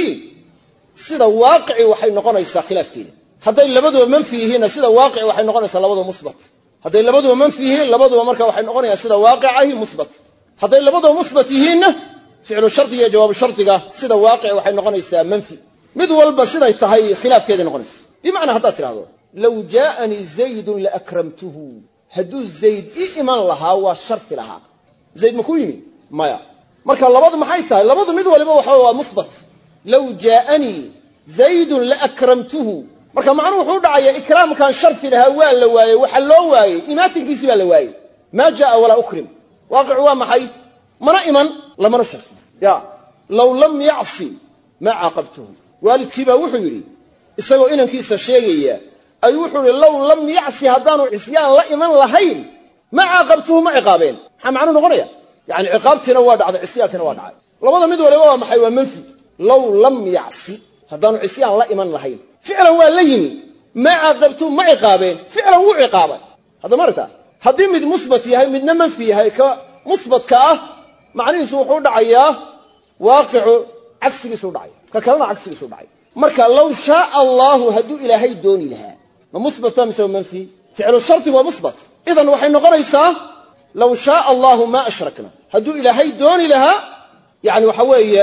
سيدا واقعي وحي نغنى يسا خلاف كده هدي لبدو من فيه هنا سيدا واقعي وحي نغنى يسا لبدو مثبت هدي لبدو من فيه لبدو مركا وحي نغنى يسا سيدا واقعي مثبت هدي لبدو مثبته هنا فعل الشرط هي جواب الشرط سيدا واقعي وحي نغنى يسا منفي مدول بسيدا يتهي خلاف كده نغنى بمعنى هذا ترى لو جاءني زيد لأكرمته هدو زيد إيمان لها والشرط لها زيد مكويمي مايا مركا لبض محيطها لبض مدوى لبض وحوى مثبت لو جاءني زيد لأكرمته مركا معنى وحود عيا إكرام كان شرط لها واللواي وحلو واي إيماتي كيسي واللواي ما جاء ولا أكرم واقع ومحي من إيمان لما نشرف يا لو لم يعصي ما عاقبته والد كيبا وحيري isagoo inankiisa sheegaya ay wuxuu law lam ya'si hadanu isyaan la iman lahayn ma aqabtuhu ma iqaabeen waxa macnu noqonaya yani iqaabtina waa dhacday isyaankina waa dhacay labada mid waliba waa maxay waa manfi law lam ya'si hadanu isyaan la iman lahayn ficlan waa la yimi ma aqabtuhu ma iqaabeen ficlan wuu iqaabay hada marta hadii mid musbat yahay midna manfi yahay ka musbatka ah macnihiisu wuxuu dhacayaa waaqicu cagsigiisu dhacay ka kalena cagsigiisu dhacay marka law shaa Allah hadu ilaahay dooni laha ma musbat am saw manfi fi'l shart wa musbat idan waxay noqonaysaa law shaa Allah ma ashrakna hadu ilaahay dooni laha yani waxa weeye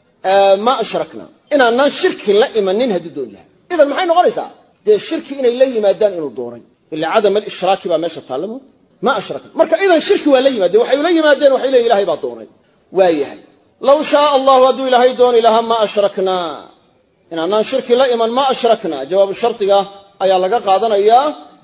ma ashrakna inaan shirki la imanin hadu dooni laha idan maxay noqonaysaa de shirki inay la yimaadaan inuu doonay illa adam al-ishraak ba meesha taalmo ma ashrakna marka idan shirki waa la yimaadeen waxay la yimaadeen waxay leeyahay ilaahay ba doonay waayahay law shaa Allah hadu ilaahay dooni laha ma ashrakna إن أنا شرك لا إيمان ما أشركنا جواب الشرط أي لقى قادنا يا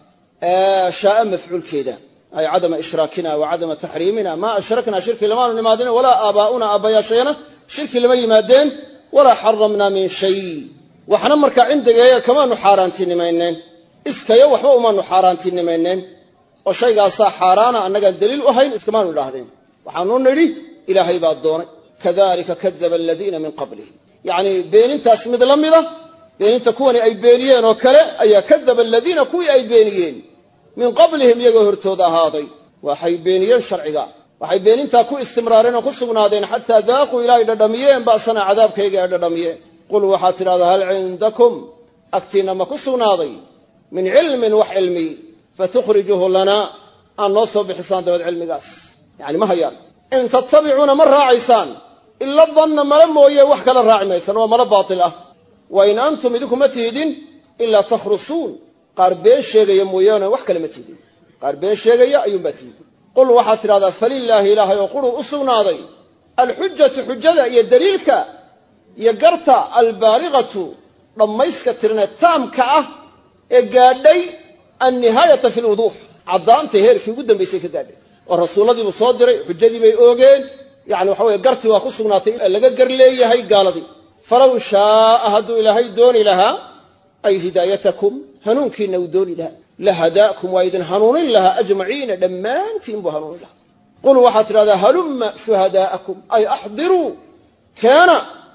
شاء مفعول كذا أي عدم إشراكنا وعدم تحريمنا ما أشركنا شرك لما نمادين ولا آباؤنا أبايا شيئا شرك لما يمادين ولا حرمنا من شيء وحنا مركا عندك يا كمان نحارنتين مينين إسكا وحبا ما نحارنتين مينين وشيء قال صح حارانا أنك الدليل وهين إسكمان اللاهدين وحنون نري إلهي بعد دوني كذلك كذب الذين من قبلهم يعني بين انت اسمد لمده بين انت كوني اي بينيين وكله اي كذب الذين كوي اي بينيين من قبلهم يغهرتودا هادي وحي بينيين شرعيا وحي بين انت كو استمرارين وكسغنادين حتى ذاقوا الى ددميين باسنا عذابكيغا ددميين قل وحاتر هذا هل عندكم اكتنا ما كسغنادي من علم وحلمي فتخرجه لنا ان نصب بحسان دود علمي قاس يعني ما هي ان تتبعون مره عيسان إلا الظن ملم وهي وحكى للراعي ميسان وملا باطلة وإن أنتم إذكم متهدين إلا تخرصون قاربين شيغا يمويانا وحكى لمتهدين قاربين شيغا أيوم متهدين قل وحاتر هذا فلله إله يقولوا أصونا ذي الحجة حجة يدليلك يقرت البالغة لما يسكترنا التام كأه يقادي النهاية في الوضوح عضان تهير في قدام بيسيك دادي والرسول الذي مصادر حجة دي بيقوغين يعني وحوي قرتي وكسغناتي لغا غر ليهي قالدي فلو شاء هدو الهي دون لها اي هدايتكم هنونكي نو دون لها لهداكم وايدن هنون لها اجمعين دمانتين بهنون لها قل وحتر هذا هلم شهداءكم اي احضروا كان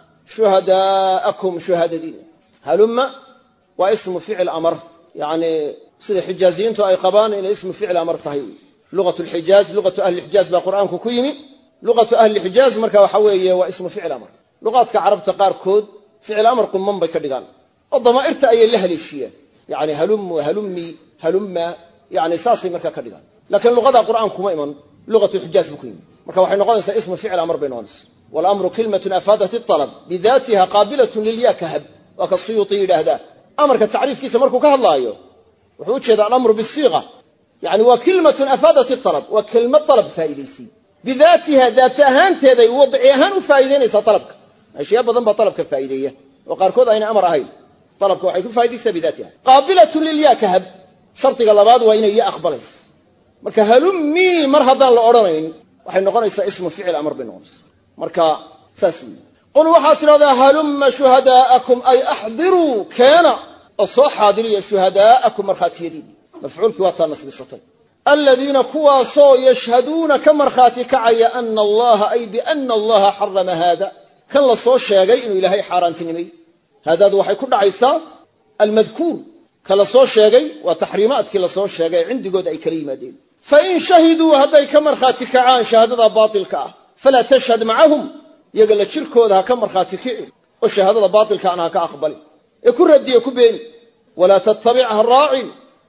شهداءكم شهادين هلم واسم فعل امر يعني سيد حجازيين تو اي قبان الى اسم فعل امر طهي لغه الحجاز لغه اهل الحجاز بالقران كويمي لغة أهل الحجاز مركا وحوية واسم فعل أمر لغات كعرب تقار كود فعل أمر قمم بكردقان الضمائر تأيي لها للشيء يعني هلم وهلمي هلم يعني ساسي مركا كردقان لكن لغة القرآن كما إيمان لغة الحجاز بكين مركا وحي نقول اسم فعل أمر بينونس والأمر كلمة أفادت الطلب بذاتها قابلة لليا كهب وكالسيوطي لهذا أمر كالتعريف كيس مركو كهالله أيوه وحوش هذا الأمر بالصيغة يعني وكلمة أفادت الطلب وكلمة طلب فائديسي بذاتها ذات أهانت هذا وضعها وفائدين طلبك أشياء بضم طلبك الفائدية وقاركود أين أمر هاي طلبك waxay ku faa'idaysaa bidaatiha qaabilatu lil ya kahab shartiga labaad waa inay ya aqbalays marka halummi mar haddaan la oranayn waxay noqonaysaa ismu ficil amr bay noqonaysaa marka saas qul waxa tirada halumma shuhadaakum ay ahdiru kana asoo xaadiriya shuhadaakum markhaatiyadiin mafcuulki waa taa nasbisatay alladina kuwaasoo yashhaduuna ka markhaati kacaya ana allaha ay biana allaha xarama hada kan la soo sheegay inuu ilaahay xaaraantinimay hadaadu waxay ku dhacaysaa almadkuur ka la soo sheegay waa taxriimaadkii la soo sheegay cindigooda ay kala yimaadeen fain shahiduu hadday ka markhaati kacaan shahaadada baatilka ah falaa tashhad macahum iyaga la jirkooda ha ka markhaati kici oo shahaadada baatilka aan ha ka aqbalin ee ku radiye ku beeni walaa tattabic ha raacin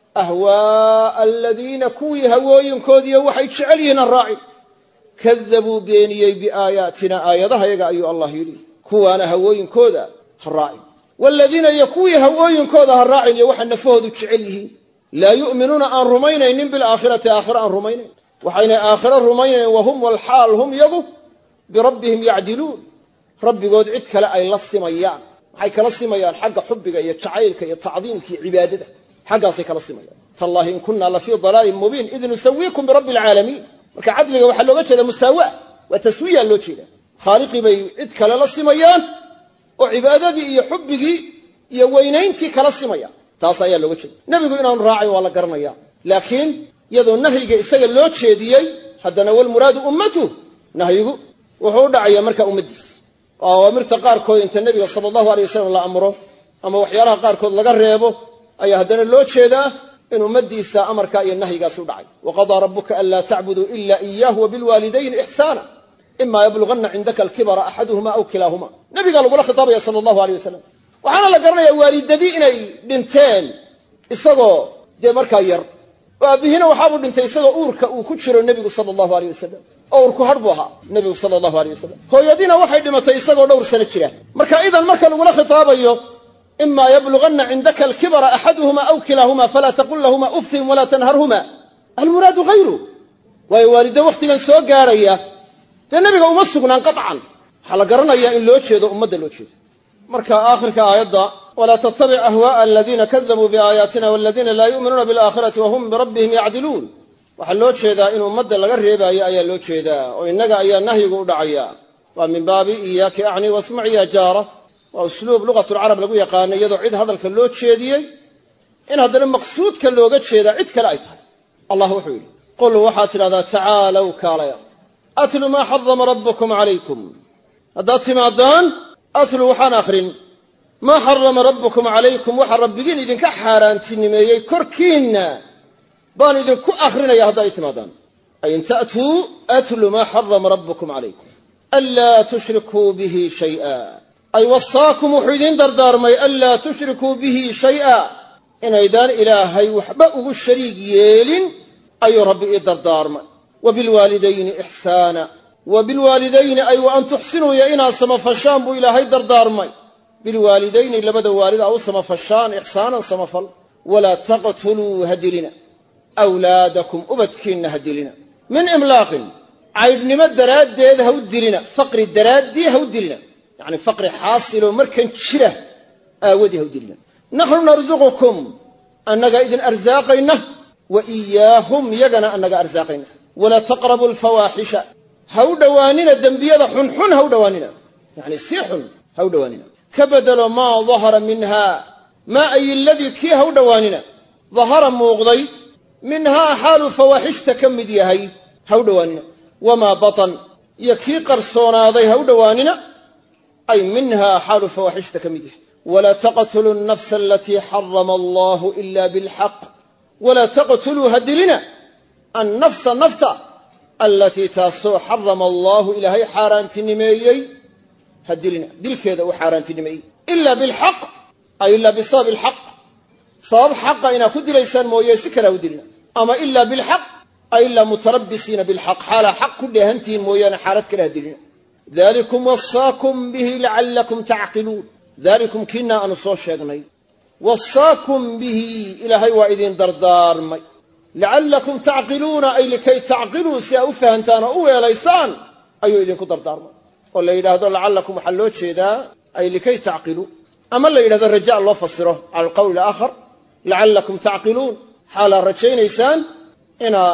ahwaa'a aladiina kuwii hawooyinkoodiiyo waxay jecel yihiin ha raacin kadabuu beeniyey biaayaatina aayadaha yaga ayuu allah yidhi kuwaana hawooyinkooda ha raacin waaladiina iyo kuwii hawooyinkooda ha raacin iyo waxa nafahoodu jecel yihiin laa yu'minuuna aan rumaynaynin bilaakhirati aakhira aan rumaynayn waxaynay aakhiro rumaynayn wahum walxaal hum yagu birabbihim yacdiluun rabbigood cid kale ay la simayaan maxay kala simayaan xagga xubbiga iyo jacaylka iyo tacdiimka iyo cibaadada xaggaasay kala simayaan tallaahi in kunna la fii dalaalin mubiin id nusawiikum birabbi alcaalamiin marka cadliga waxaa looga jeeda musaawa waa taswiya loo jeeda khaaliqii bay cid kale la simayaan oo cibaadadii iyo xubbigii iyo weynayntii kala simayaan taas ayaa looga jeeda nebigu inaanu raacay waa la garanaya laakiin iyadoo nahyiga isaga loo jeediyey haddana walmuraadu ummatuh nahyigu wuxuu u dhacayaa markaa ummaddiis oo awaamirta qaarkood inta nebiga sala allahu alay wasalam la amro ama waxyaalaha qaarkood laga reebo ayaa haddana loo jeedaa in ummaddiisa amarkaa iyo nahyigaas u dhacay waqadaa rabbuka anlaa tacbuduu ila iyaahu wabilwaalidayni ixsaana imaa yablugana cindaka alkibara axaduhuma aw kilaahuma nebigaa lagula khitaabaya sala allahu aleyh wasalam waxaana la garanayaa waalidadii inay dhinteen isagoo dee markaa yar oo aabbihiina waxaabuu dhintay isagoo uurka uu ku jiro nebigu sala allahu aleyh wasalam oo uurku hadh buu ahaa nebigu sala allahu aleyh wasalam hooyadiina waxay dhimatay isagoo dhowr sano jira marka idan marka lagula khitaabayo imaa yablugana cindaka alkibara axaduhuma aw kilaahuma falaa taqul lahuma ufhim walaa tanharhuma almuraadu hayru waayo waalidda wakhtigan soo gaarhaya dee nebiga uma sugnaan qaطcan waxaa la garanayaa in loo jeedo ummadda loo jeedo marka aakhirka aayadda walaa tattabic ahwaa'a aladiina kadabuu biaayaatina waladiina laa yu'minuuna bilaakhirati wahum birabbihim yacdiluun waxaa loo jeedaa in ummadda laga reebaayo ayaa loo jeedaa oo innaga ayaa nahyigu u dhacaya waa min baabi iyaaki acni wasmac ya jaara waa usluub lugatulcarab lagu yaqaano iyadoo cid hadalka loo jeediyey in haddana maqsuudka looga jeedaa cid kale ay tahay allah wuxuu yidhi qul waxaad tidhahdaa tacaalow kaalaya atlu maa xarama rabbukum calaykum haddaad timaadaan atlu waxaan akhrin maa xarama rabbukum calaykum waxa rabbigiin idinka xaaraantinimeeyey korkiinna baan idinku akhrinaya haddaa i timaadaan ay in ta'tuu atlu maa xarama rabbukum calaykum anlaa tushrikuu bihi shay'a ay wasaakum wuxuu idiin dardaarmay anlaa tushrikuu bihi shay'a inaydaan ilaahay waxba ugu shariig yeelin ayuu rabbi ii dardaarmay wabilwaalidayni ixsaana wabilwaalidayni ay wa an tuxsinuu iyo inaad samafashaan buu ilaahay dardaarmay bilwaalidayni labada waalid aa u samafashaan ixsaanan samafal walaa taqtuluu hadilina awlaadakum ubadkiinna hadilina min imlaaqin caydhnimo daraaddeed ha u dilina faqri daraaddii ha u dilina yacni faqri xaasiloo markan jira aawadii ha u dilina naxnu narsuqukum annaga idin arsaaqayna wa iyaahum yagana annaga arsaaqayna walaa taqrabu alfawaaxisha ha u dhowaanina dembiyada xunxun ha u dhowaanina yacni sii xun ha u dhowaanina ka bedelo maa dahara minha maa ay iladii kii ha u dhowaanina dahara muuqday minhaa xaaluu fawaaxishta ka mid yahay ha u dhowaanina wamaa batan iyo kii qarsoonaaday ha u dhowaanina ay minhaa xaaluu fawaaxishta ka mid yahay walaa taqtuluu alnafsa alatii xarama allahu ila bilxaq walaa taqtuluu ha dilina annafsa nafta alatii taasoo xarama allaahu ilaahay xaaraantinimeeyey ha dilina dilkeeda uu xaaraantinimeeyey ila bilxaq ay ilaa bisabab alxaq sabab xaqa inaad ku dilaysaan mooye si kale ha u dilina ama ila bilxaq ay ilaa mutarabbisiina bilxaq xaalaa xaq ku dheehantihiin mooyaane xaalad kale ha dilina dalikum wasaakum bihi lacallakum tacqiluun dalikum kiinaa aanu soo sheegnay wasaakum bihi ilaahay waa idin dardaarmay lacallakum tacqiluuna ay likay tacqiluu si aa u fahantaan oo u weelaysaan ayuu idinku dardaarmay oo la yidhaahdo lacallakum waxaa loo jeedaa ay likay tacqiluu أما اللي إذا الرجاء الله فسره على القول الآخر لعلكم تعقلون حال الرجين إنسان إنا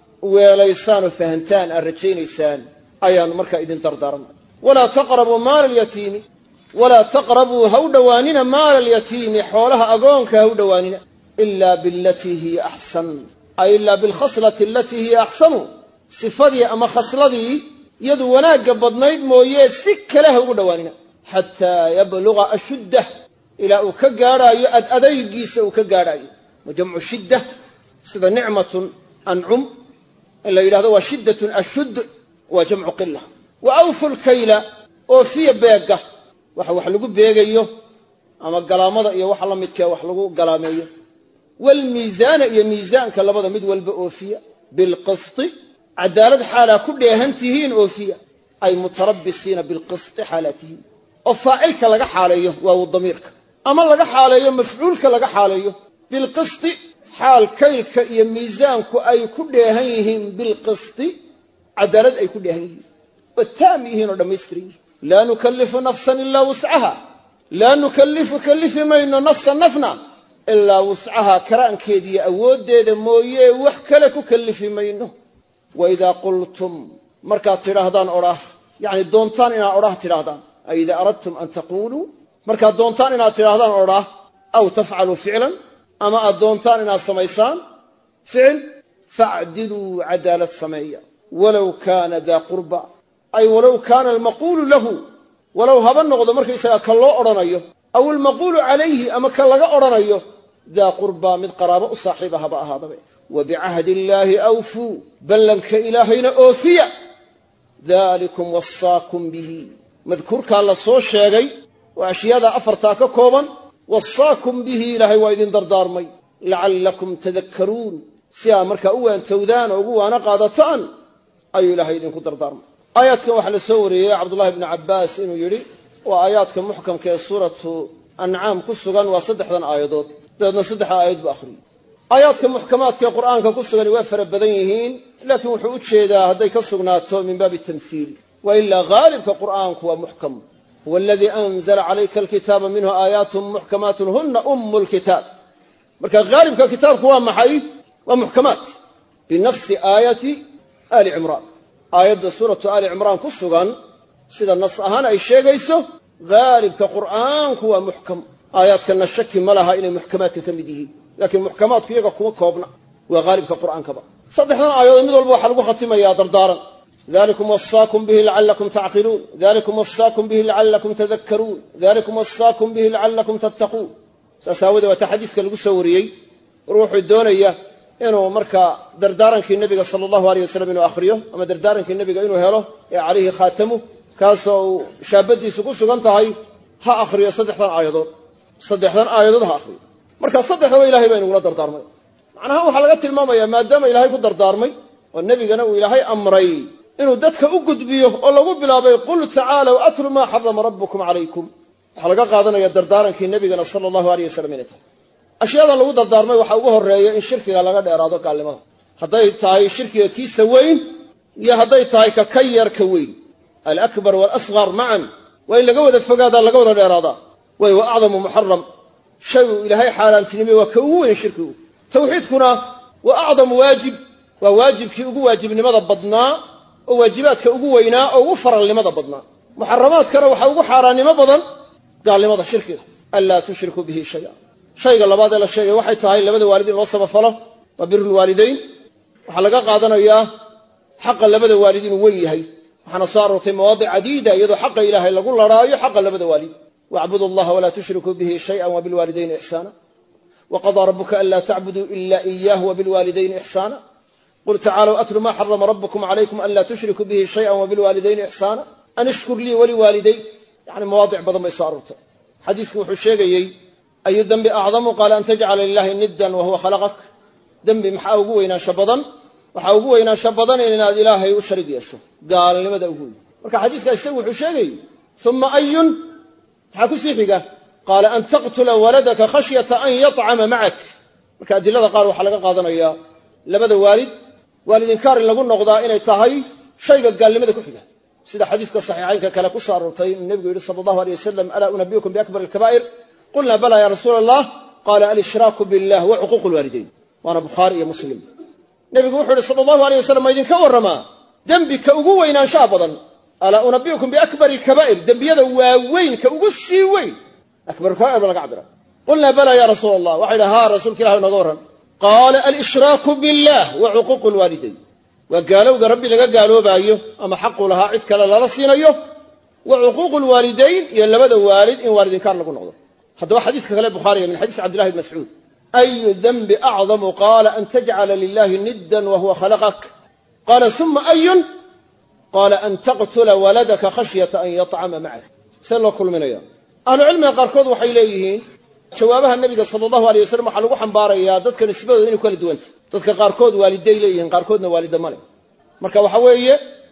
وليسان فهنتان الرجين إنسان أيان مركا إذن تردارنا ولا تقربوا مال اليتيم ولا تقربوا هودواننا مال اليتيم حولها أقونك هودواننا إلا بالتي هي أحسن أي إلا بالخصلة التي هي أحسن صفدي أما خصلتي يد وناق بدنيد مويه سك له هودواننا حتى يبلغ أشده إلى أكجارا أديجيس أكجارا وجمع الشدة سذا نعمة أنعم إلا إلى هذا وشدة أشد وجمع قلة وأوفوا الكيل وفي بيقة وحلقوا بيقة أما القلامة إيا وحلا متكا وحلقوا قلامية والميزان إيا ميزان كاللبضة مدول بأوفية بالقسط عدالة حالة كلها هنتهين أوفية أي متربصين بالقسط حالتهم وفاعلك لك حاليه وهو الضميرك أما لك حاليه مفعولك لك حاليه بالقسط حال كيلك إيا ميزانك أي كلها هنهم بالقسط عدالة أي كلها هنهم والتاميهين ودميسترين لا نكلف نفسا إلا وسعها لا كلف مين نفسا نفنا إلا وسعها كران كيدي أود دي مويه وحكلك كلف مينه وإذا قلتم مركات تراهدان أراه يعني دونتان إنا أراه تراهدان أي إذا أردتم أن تقولوا مركات دونتان إنا تراهدان أراه أو تفعلوا فعلا أما الدونتان إنا سميسان فعل فاعدلوا عدالة سمية ولو كان ذا قربى أي ولو كان المقول له ولو هبن نقض مركا إساء كالله أرانيه أو المقول عليه أما كالله أرانيه ذا قربى من قرابة صاحبها بقى هذا وبعهد الله أوفوا بل لنك إلهينا أوفيا ذلكم وصاكم به مذكور كالله صوش شاقي وأشياء أفرتاك كوبا وصاكم به إلهي وإذن دردار مي لعلكم تذكرون سيا مركا أوان تودان وقوانا قادتان أي إلهي إذن كدردار مي آياتك وحل سوري عبد الله بن عباس إنه يري وآياتك محكم كسورة أنعام كسوغان وصدحا آيادات دادنا صدح آيات بآخرين آياتك محكمات كقرآن كسوغان يوفر بدنيهين لكن وحوت شيدا هدي كسوغناته من باب التمثيل وإلا غالب كقرآن هو محكم هو الذي أنزل عليك الكتاب منه آيات محكمات هن أم الكتاب مركا غالب ككتاب هو محي ومحكمات بنفس آية آل عمران آيات سورة آل عمران كسوغان سيدا النص أهانا أي شيء قيسه غالب كقرآن هو محكم آيات كان الشك ملها إلى محكمات كمده لكن محكمات كيغا كما كوبنا وغالب كقرآن كبا صدحنا آيات مدول بوحل وختم يا دردارا ذلكم وصاكم به لعلكم تعقلون ذلكم وصاكم به لعلكم تذكرون ذلكم وصاكم به لعلكم تتقون سأساود وتحديث كالقسوريي روح الدونية إنه مركا دردارا كي النبي صلى الله عليه وسلم إنه أخريه أما دردارا كي النبي إنه هيله عليه خاتمه كاسو شابدي سقوسو قنطهي ها أخريه صدحنا آيادات ها أخريه مركا صدحنا إلهي بينه ولا دردارمي معناها هو حلقات الماما ما دام إلهي كو دردارمي والنبي قالوا إلهي أمري إنه دتك أقد بيه والله قبلا بيه قل تعالوا أتلوا ما حرم ربكم عليكم حلقة قادنا يا دردارا كي النبي صلى الله عليه وسلم أشياء الله دردارمي وحوه الرأي إن شركي قال لقد إرادة كلمة هداي تاي شركي كي سوين يا هداي تاي ككير كوين الأكبر والأصغر معا وإلا قوة الفقادة لقوة الإرادة وهو أعظم محرم شيء إلهي حالا تنمي وكوين شركه توحيدكنا وأعظم واجب وواجب كي أقوى واجب لماذا بدنا وواجبات كي أقوى وينا أو وفر لماذا بدنا محرمات كروح أو حاران ما بدن قال لماذا شركه ألا تشركوا به شيئا شيء قال بعض الشيء واحد تاهي لماذا والدين وصف فله وبر الوالدين وحلقة قادنا إياه حقا لماذا والدين ويهي وحنا صاروا في مواضع عديدة يدو حق إلهي لقول الله رأيه حقا لماذا والد واعبدوا الله ولا تشركوا به شيئا وبالوالدين إحسانا وقضى ربك ألا تعبدوا إلا إياه وبالوالدين إحسانا قل تعالوا أتلوا ما حرم ربكم عليكم ألا تشركوا به شيئا وبالوالدين إحسانا أن اشكر لي ولوالدي يعني مواضع بضم يصارته حديث وحشيقي أي الذنب أعظم قال أن تجعل لله ندا وهو خلقك ذنب محاوقوينا شبضا وحاوقوينا شبضا إن إلهي أشرك يشو قال لماذا أقول مركا حديث كان يسوي حشيقي ثم أي حكو سيحيقه قال أن تقتل ولدك خشية أن يطعم معك مركا أدلة قالوا حلقة قادنا إياه لماذا والد إنكار لقول نقضاء إنه تهي شيء قال لماذا كحيقه سيدا حديث كالصحيحين كلا كسار النبي صلى الله عليه وسلم ألا أنبئكم بأكبر الكبائر قلنا بلى يا رسول الله قال الإشراك بالله وعقوق الوالدين وأنا بخاري مسلم نبي محمد صلى الله عليه وسلم ما يدين كورما ذنبك أقوين أن شابضا ألا أنبئكم بأكبر الكبائر ذنبي هذا وين كأقسي وين أكبر الكبائر بلا قعبرة قلنا بلى يا رسول الله وحيدها رسول كله نظورا قال الإشراك بالله وعقوق الوالدين وقالوا ربي لقى قالوا بايه أما حقوا لها عدك لا رصين أيه وعقوق الوالدين يلا بدا والد إن والد كان لكم نظر هذا حديث كلام البخاري من حديث عبد الله بن مسعود أي ذنب أعظم قال أن تجعل لله ندا وهو خلقك قال ثم أي قال أن تقتل ولدك خشية أن يطعم معك سأل كل من أيام أهل العلم قاركود وحي إليهين جوابها النبي صلى الله عليه وسلم حلو حنباريا dadka nisbada inuu kala duwanta dadka qaarkood waaliday leeyihiin qaarkoodna waalida male marka waxa weeye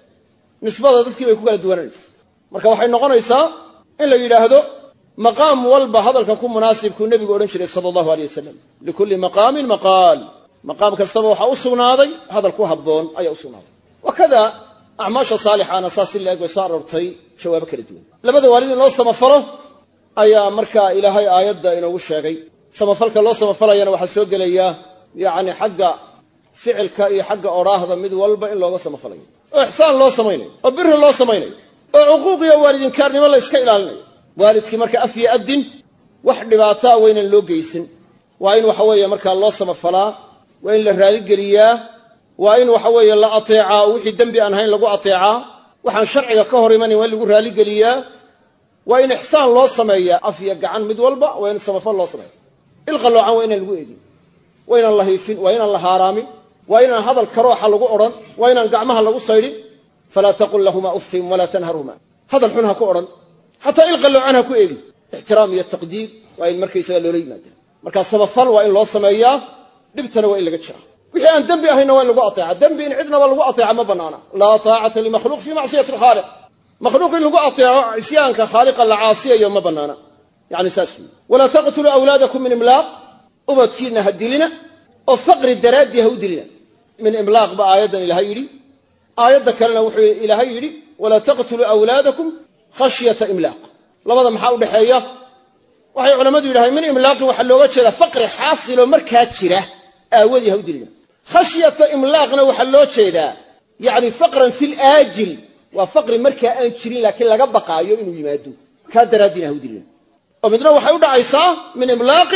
nisbada dadkii way ku kala duwanaysaa marka waxay noqonaysaa in la yiraahdo maqaam walba hadalka ku munaasibku nabigu oran jiray sallallahu alayhi wasallam likulli maqaamin maqaal maqaam kastaba waxa u sugnaaday hadal ku haboon ayaa u sugnaaday wakada a'maasha saalixana saasi leeyahay saarartay jawaab kala duwan labada waalid loo samafalo ayaa marka ilaahay aayada inuu sheegay samafalka loo samafalayana waxa soo galaya yaani xagga ficilka iyo xagga oraahda mid walba in looga samafalayo oo ihsaan loo sameeyo oo bir loo sameeyo oo xuquuqiyo waalidin kaarnimo la iska ilaalinayo waalidkii marka afiya adin wax dhibaato weyn loo geysan waa in waxa weeye marka loo samafalaa waa in la raali geliyaa waa in waxa weeye la ateeca wixii dambi aan hayn lagu ateeca waxaan sharciga ka hor iman in lagu raali geliyaa waa in ihsaan loo sameeyaa afiya gacan mid walba waa in samafal loo sameeyo ilqaloocan waa in lagu eedin waa in la hiifin waa in la haaraamin waa in hadal karooxa lagu oran waa in gacmaha lagu saydin fala taqul lahumā uffin wala tanharhumā hadal xun ha ku oran hatta ilqaloocan ha ku eedin ihtiram iyo taqdiir waa in markaysa loo yimaado marka samafal waa in loo sameeyaa dibtana waa in laga jira wixii aan dambi ahayna waa in lagu ateeca dambi in cidna waa lagu ateeca ma banaana la ta'ata li makhluuq fi ma'siyati al-khaliq مخلوق لغو أطيعه عصيانك خالق العاصية يوم بنانا يعني ساسو ولا تقتلوا أولادكم من إملاق أبتكينا هدلنا وفقر الدراد يهودلنا من إملاق بآيادا إلى هيري آيات ذكرنا وحي إلى هيري ولا تقتلوا أولادكم خشية إملاق لماذا محاول بحياة وحي علماء إلى هيري من إملاق وحلوغات شذا فقر حاصل ومركات شره آواد يهودلنا خشية إملاقنا وحلوغات شذا يعني فقرا في الآجل وفقر مركا أن تشرين لكن لقد بقى إنه يمادو كادرادين هودلنا ومدنا وحيود عيسى من إملاق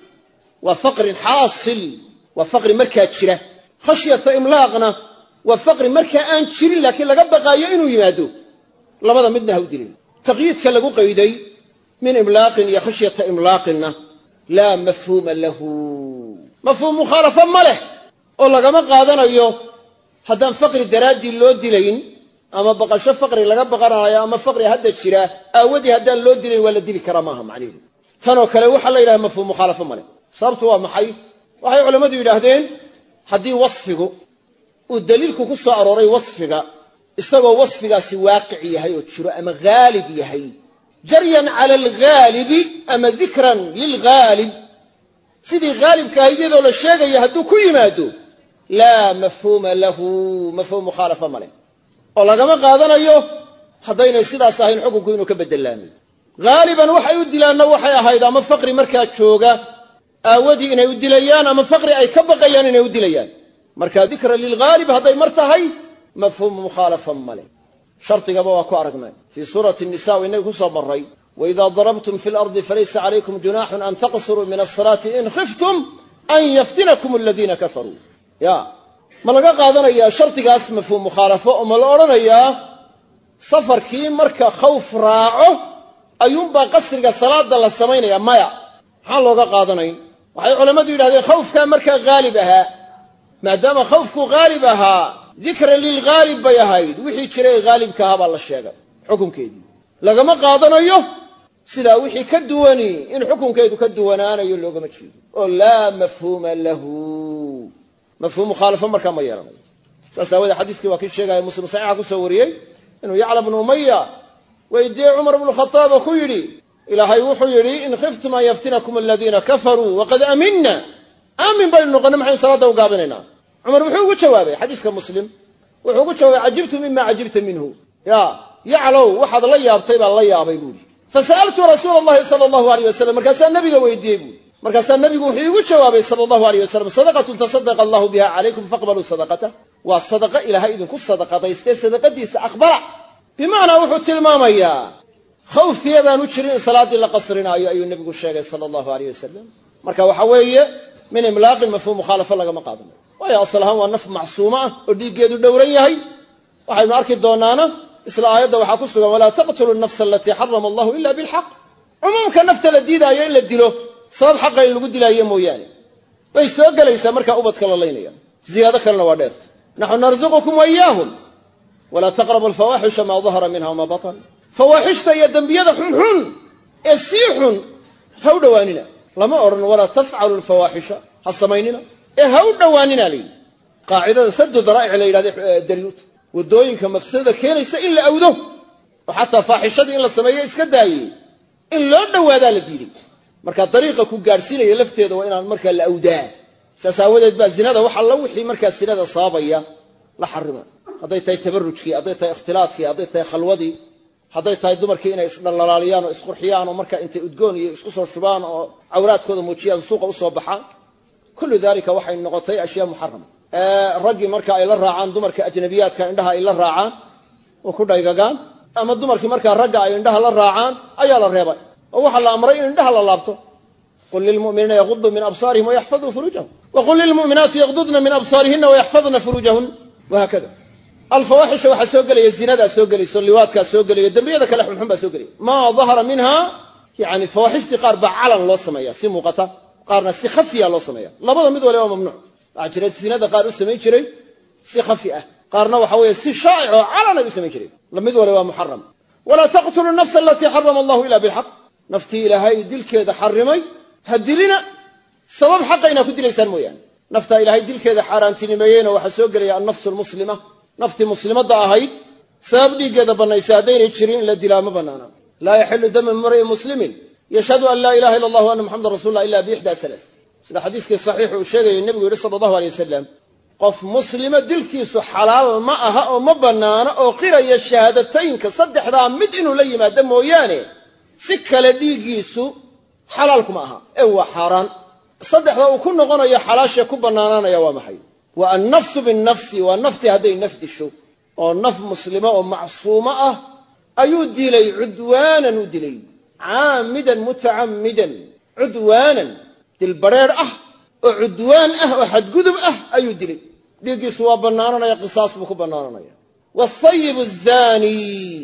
وفقر حاصل وفقر مركا تشره خشية إملاقنا وفقر مركا أن تشرين لكن لقد بقى إنه يمادو لماذا مدنا هودلنا تقييد كاللقو قيدي من إملاق يا خشية إملاقنا لا مفهوم له مفهوم مخالفا ماله والله كما قادنا أيوه هذا فقر الدرادي اللو دلين أما بقى شو فقري لقى بقرا أما فقري هذا الشراء أودي هذا اللود دليل ولا دليل كرامهم عليهم تنو كلا وحلا إله مفهوم مخالفة ماله صارتوا محي وهي علماء يلاهدين حدي وصفه والدليل كقصة أروري وصفه استوى وصفه سواقعي هي وتشراء أما غالب هي جريا على الغالب أما ذكرا للغالب سيدي غالب كهيدي ولا الشيء يهدو كل ما يهدو لا مفهوم له مفهوم مخالفة ماله oo lagama qaadanayo hadayna sidaas ahayn xukunku inuu ka bedelaanay gaaliban waxay u dilaana waxay ahayd ama faqri marka jooga aawadi inay u dilayaan ama faqri ay ka baqayaan inay u dilayaan marka dhikra lil ghalib haday martahay mafhum mukhalafan male shartiga waa ku aragnay fi surati an-nisaa inay ku soo maray wa idha darabtum fil ardi falaysa alaykum junahun an taqsuru min as-salati in khiftum an yaftinakum alladhina kafaru ya ma laga qaadanaya shartigaas mafhuum mukhalafo oo ma la oranaya safarkii marka khawf raaco ayuun ba qasriga salaada la sameeynaya maya waxa looga qaadanay waxay culimadu yiraahdeen khawfka marka gaalib aha maadaama khawfku gaalib aha dhikra lil gaalib bayahayd wixii jiray gaalibka haba la sheegay xukunkeedii lagama qaadanayo sida wixii ka duwani in xukunkeedu ka duwanaanayo loogama jeedo oo la mafhuuma lahu مفهوم مخالفة مركا ما يرى سأسأل حديثك وكيل شيء مسلم صحيح كسوريي إنه يعلى بن أمية ويدي عمر بن الخطاب وكيري إلى هيوحوا يري إن خفتم أن يفتنكم الذين كفروا وقد أمنا آمن بين النقل محين صلاة وقابلنا عمر وحوق جوابه حديثك مسلم وحوق جوابه عجبت مما عجبت منه يا يعلو واحد الله يابطيب الله يابيبولي fasa'altu rasuula allahi sala allahu alayh wasalam markaasaa nabiga weydiiyey buui markaasaa nabigu wuxuu iigu jawaabay sala allahu alayh wasalam sadaqatun tasadaqa allahu biha calaykum faqbaluu sadaqatah waa sadaqa ilaahay idinku sadaqadaystee sadaqadiisa aqbala bimacnaa wuxuu tilmaamayaa khawfiyadaanu jirin in salaaddii la qasrinaayo ayuu nebigu sheegay sala allahu alayh wasalam marka waxa weeye min imlaaqin mafhuum mukhaalafo lagama qaadanayo waayo asal ahaan waa naf macsuuma ah oo dhiiggeedu dhowran yahay waxaynu arki doonaana isla aayadda waxaa ku sugan walaa taqtulu nafsa alatii xarama allahu ila bilxaq cumuumka nafta la diidaayo in la dilo sabab xaqa in lagu dilaayo mooyaane way soo gelaysaa markaa ubadka la laynaya ziyaado kalena waa dheerta naxnu narzuqukum wayaahum walaa taqrabu alfawaaxisha maa dahara minha wama batan fawaaxishta iyo dembiyada xunxun ee sii xun ha u dhowaanina lama odhan walaa tafcalu alfawaaxisha ha samaynina ee ha u dhowaanina layidhi qaacidada sadu daraa'ic la yidhahda daliiluta waddooyinka mafsadada keenaysa in la awdo oo xataa faaxishadii in la sameeyo iska daayey in loo dhowaadaa la diiday markaa dariiqa ku gaadhsiinaya lafteeda waa inaan markaa la awdaa saas aawadeed baa zinada wax alla wixii markaa sinada sababaya la xarima hadday tahay tabarrujkii hadday tahay ikhtilaadkii hadday tahay khalwadii hadday tahay dumarkii inay isdhallalaaliyaan oo isqurxiyaan oo markaa intay udgoon iyo isku soo shubaan oo cawraadkooda muujiyaan suuqa usoo baxaan kullu dalika waxay noqotay ashyaa muxarama raggii marka ay la raacaan dumarka ajnabiyaadka indhaha ay la raacaan oo ku dhaygagaan ama dumarkii markaa ragga ay indhaha la raacaan ayaa la reebay oo waxaa la amray in indhaha la laabto qul lilmu'miniina yaguduu min absaarihim wayaxfaduu furuujahum waqul lilmu'minaati yagdudna min absaarihina wayaxfadna furuujahun wahaakada alfawaaxisha waxaa soo gelaya zinadaa soo gelayso liwaadkaa soo gelaya dembiyada kale xunxun baa soo gelaya maa dahara minha yani fawaaxishtii qaar baa calan loo sameeya si muuqata qaarna si khafiya loo sameeya labada mid waliba waa mamnuuc waxaa jira zinada qaar u samayn jiray si khafi ah qaarna waxa weeye si shaa'ic oo calan ay u samayn jireen mid waliba waa muxaram walaa taqtulu nafsa alatii xarama allahu ila bilxaq naftii ilaahay dilkeeda xarimay ha dilina sabab xaqa inaad ku dilaysaan mooyaane naftaa ilaahay dilkeeda xaaraantinimeeyeyna waxaa soo gelaya annafsu lmuslima naftii muslimadda ahayd sabab dhiiggeeda bannaysa haddaynay jirin in la dilaa ma bannaana laa yaxilu dama mri'in muslimin yashhadu an laa ilaha illa allah wa anna muxamadan rasulullah ila biixdaa salaa sida xadiiskii saxiixu uu sheegayay nebigu yidhi sala allahu alay wasalam qof muslima dilkiisu xalaal ma aha oo ma bannaano oo qiraya shahaadataynka saddexdaa mid inuu la yimaado mooyaane si kale dhiiggiisu xalaalkuma aha ee waa xaaraan saddexda uu ku noqonayo xalaashee ku bannaanaanaya waa maxay waa annafsu binnafsi waa naftii hadday naf disho oo naf muslima oo macsuumo ah ayuu dilay cudwaanan u dilay caamidan mutacammidan cudwaanan dil badrheer ah oo cudwaan ah oo xadgudub ah ayuu dilay dhiiggiisu waa bannaananaya qisaas buu ku bannaananaya waasayibu azaani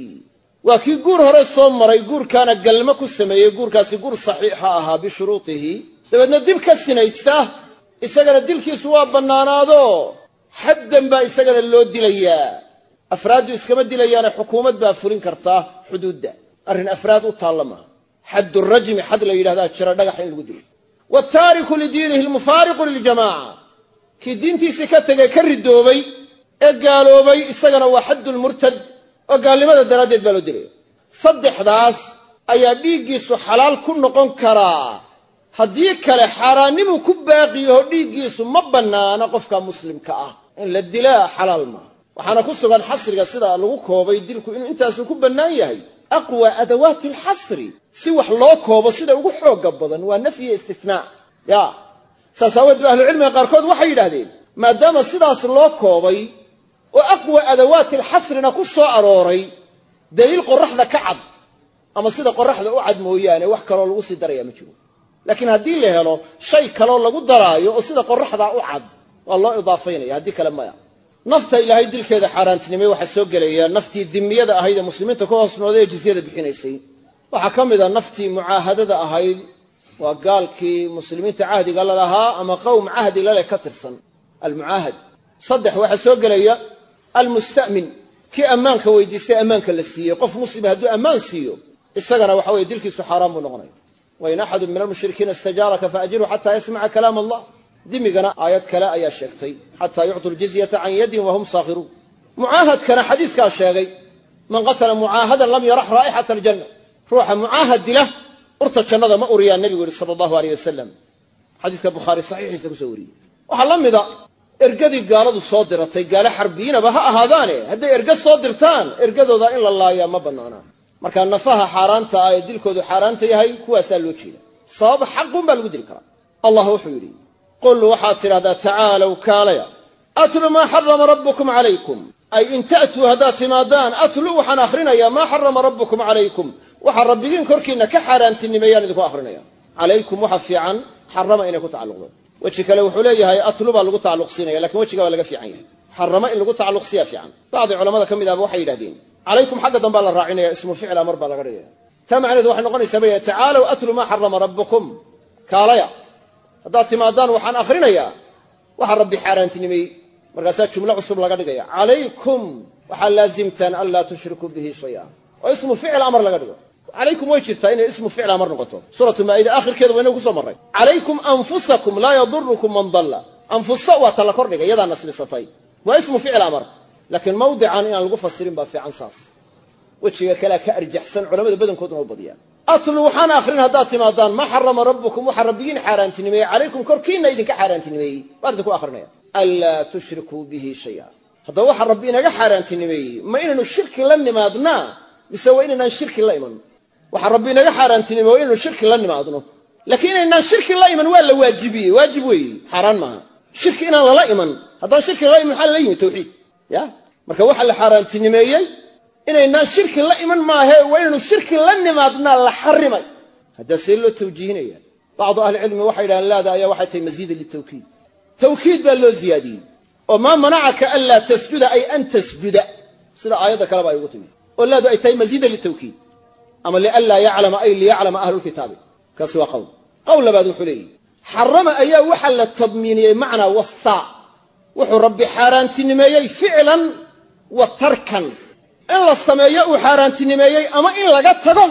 waa kii guur hore soo maray guurkaana galmo ku sameeyey guurkaasi guur saxiixa ahaa bishuruutihi dabeedna dib ka sinaysta isagana dilkiisu waa bannaanaado xaddan baa isagana loo dilayaa afraaddu iskama dilayaane xukuumad baa fulin kartaa xuduudda arrin afraad u taalla maaha xaddu rajmi xad la yidhahdaa jira dhagax in lagu dilo wataariku lidiinihi almufaariqu liljamaaca kii diintiisii ka tegay ka ridoobay ee gaaloobay isagana waa xaddulmurtad oo gaalnimada daraaddeed baa loo dilaya saddexdaas ayaa dhiiggiisu xalaal ku noqon karaa haddii kale xaaraannimuu ku baaqiyaho dhiiggiisu ma bannaana qofka muslimka ah in la dilaa xalaal maaha waxaana ku sugan xasriga sidaa lagu koobay dilku inuu intaasu ku bannaan yahay aqwa adawaati alxasri si wax loo koobo sida ugu xooga badan waa nafyiyo istinaa ya saas aawadeed ba ahlucilmiga qaarkood waxay yidhaahdeen maadaama sidaas loo koobay oo aqwa adawaati alxasrina ku soo arooray daliil qoraxda ka cad ama sida qoraxda u cad mooyaane wax kaloo lagu sii daraya ma jiro laakiin haddii la helo shay kaloo lagu daraayo oo sida qoraxdaa u cad waa loo idaafaynaya haddii kale maya nafta ilaahay dilkeeda xaaraantinimay waxaa soo gelaya naftii dimiyada ahayd ee muslimiinta ka hoosnooday ee jizyada bixinaysay waxaa ka mid a naftii mucaahadada ahayd waa gaalkii muslimiinta cahdiga la lahaa ama qowm cahdi laleh ka tirsan almucaahad saddex waxaa soo gelaya almusta'min kii ammaanka weydiistay ammaanka la siiyey qof muslima hadduu ammaan siiyo isagana waxa weye dilkiisu xaaraan buu noqonaya wain axadu min almushrikiina istajaaraka faajirhu xataa yasmaca kalaam allah dimigana aayad kale ayaa sheegtay xataa yucطu ljizyata can yadin wahum saakhiruun mucaahadkana xadiidkaa sheegay man qatala mucaahadan lam yarax raa'ixata aljanna ruuxa mucaahad dila urta jannada ma uriyaa nebigu yihi sala allahu aleyh wasalam xadiiska bukhaari saxiixiisa kusoo wariyey waxaa la mida ergadii gaaladu soo diratay gaalo xarbiyiinaba ha ahaadaane hadday erga soo dirtaan ergadooda in la laayaa ma bannaanaa marka nafaha xaaraanta ay dilkoodu xaaraanta yahay kuwaasaa loo jeeda sabab xaqun baa lagu dili karaa allah wuxuu yidhi qul waxaad tidhahdaa tacaalow kaalaya atlu maa xarama rabbukum calaykum ay in ta'tuu haddaad timaadaan atlu waxaan akhrinayaa maa xarama rabbukum calaykum waxaa rabbigiin korkiinna ka xaaraantinimeeyaan idinku akrinaya calaykum waxa fiican xarama inay ku tacalluqdo weji kale wuxuu leeyahay atlu baa lagu tacalluqsiinaya lakiin wejiga waa laga fiican yahay xarama in lagu tacalluqsiya fiican bacdi culamada ka mid ahba waxay yidhahdeen calaykum xagga dambaa la raacinaya ismu ficil amar baa laga dhigaya taa macnaheedu waxay noqonaysaa bay tacaalow atlu maa xarama rabbukum kaalaya haddaad timaadaan waxaan akhrinayaa waxa rabbi xaaraantinimeeyey markaasaa jumlo cusub laga dhigaya calaykum waxaa laazimtaan an laa tushrikuu bihi shaya oo ismu ficil amar laga dhigo calaykum way jirtaa inay ismu ficil amar noqoto suuratu maa'ida aakhirkeeda waynagu ku soo marray calaykum anfusakum laa yadurukum man dalla anfusa waa ta la kordhigay iyadaa nasbisatay waa ismu ficil amar laakiin mawdican inaan lagu fasirin baa fiican saas wejiga kalea ka arjaxsan culamada badankooduna u badiyaan atlu waxaan akhrin haddaad timaadaan ma xarama rabbukum waxa rabbigiin xaaraantinimeeyey calaykum korkiinna idinka xaaraantinimeeyey baan idinku akhrinaya anlaa tushrikuu bihi shaya haddaba waxa rabbi inaga xaaraantinimeeyey ma inaynu shirki la nimaadnaa mise waa inaynaan shirki la iman waxa rabbi inaga xaaraantinimeeye waa inaynu shirki la nimaadno laakiin inaynaan shirki la iman waa la waajibiyey waajib weeye xaaraan maaha shirki inaan lala iman haddaan shirki lala iman maxaa lala yimi tawxiid ya marka waxa la xaaraantinimeeyey inaynaan shirki la iman maahe waa inaynu shirki la nimaadnaa la xarimay haddaa see loo tawjiihinaya bacdu ahlicilmi waxay yidhahaan laada ayaa waxay tahay masiida litawkiid tawkiid baa loo ziyaadiyey oo maa manacaka anlaa tasjuda ay an tasjuda sida aayadda kaleba ay ugu timi oo laadu ay tahay masiida litawkiid ama lianlaa yaclama ay liyaclama ahlulkitaabi kaasi waa qowl labaad wuxuu leeyihi xarama ayaa waxaa la tadmiiniyey macnaa wasaa wuxuu rabbi xaaraantinimeeyey ficlan wa tarkan in la sameeyo uu xaaraantinimeeyey ama in laga tago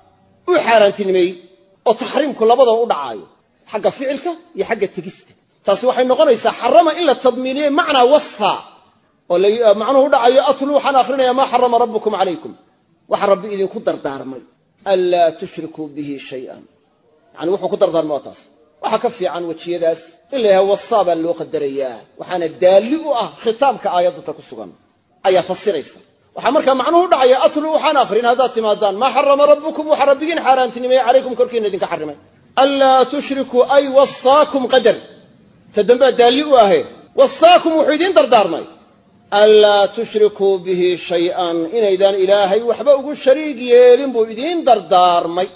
uu xaaraantinimeeyey oo taxriimku labadaba u dhacaayo xagga ficilka iyo xagga tegista taasi waxay noqonaysaa xarama in la tadmiiniyey macnaa wasaa oo macnuhu u dhacayo atlu waxaan akhrinayaa maa xarama rabbukum calaykum waxa rabbi idinku dardaarmay anlaa tushrikuu bihi shay-an yani wuxuu ku dardaarmay waa taas waxaa ka fiican wejiyadaas in la yahay wasaa baa loo qadarayaa waxaana daalli u ah khitaabka aayaddata ku sugan ayaa fasiraysa waxaa markaa macnuhu u dhacaya atlu waxaan akhrin haddaad timaadaan maa xarama rabbukum waxa rabbigiin xaaraantinimeeyey calaykum korkiina idinka xarimay anlaa tushrikuu ay wasaakum qadar ta dambea daalli u ahee wasaakum wuxuu idiin dardaarmay anlaa tushrikuu bihi shay-an inaydaan ilaahay waxba ugu shariig yeelin buu idiin dardaarmay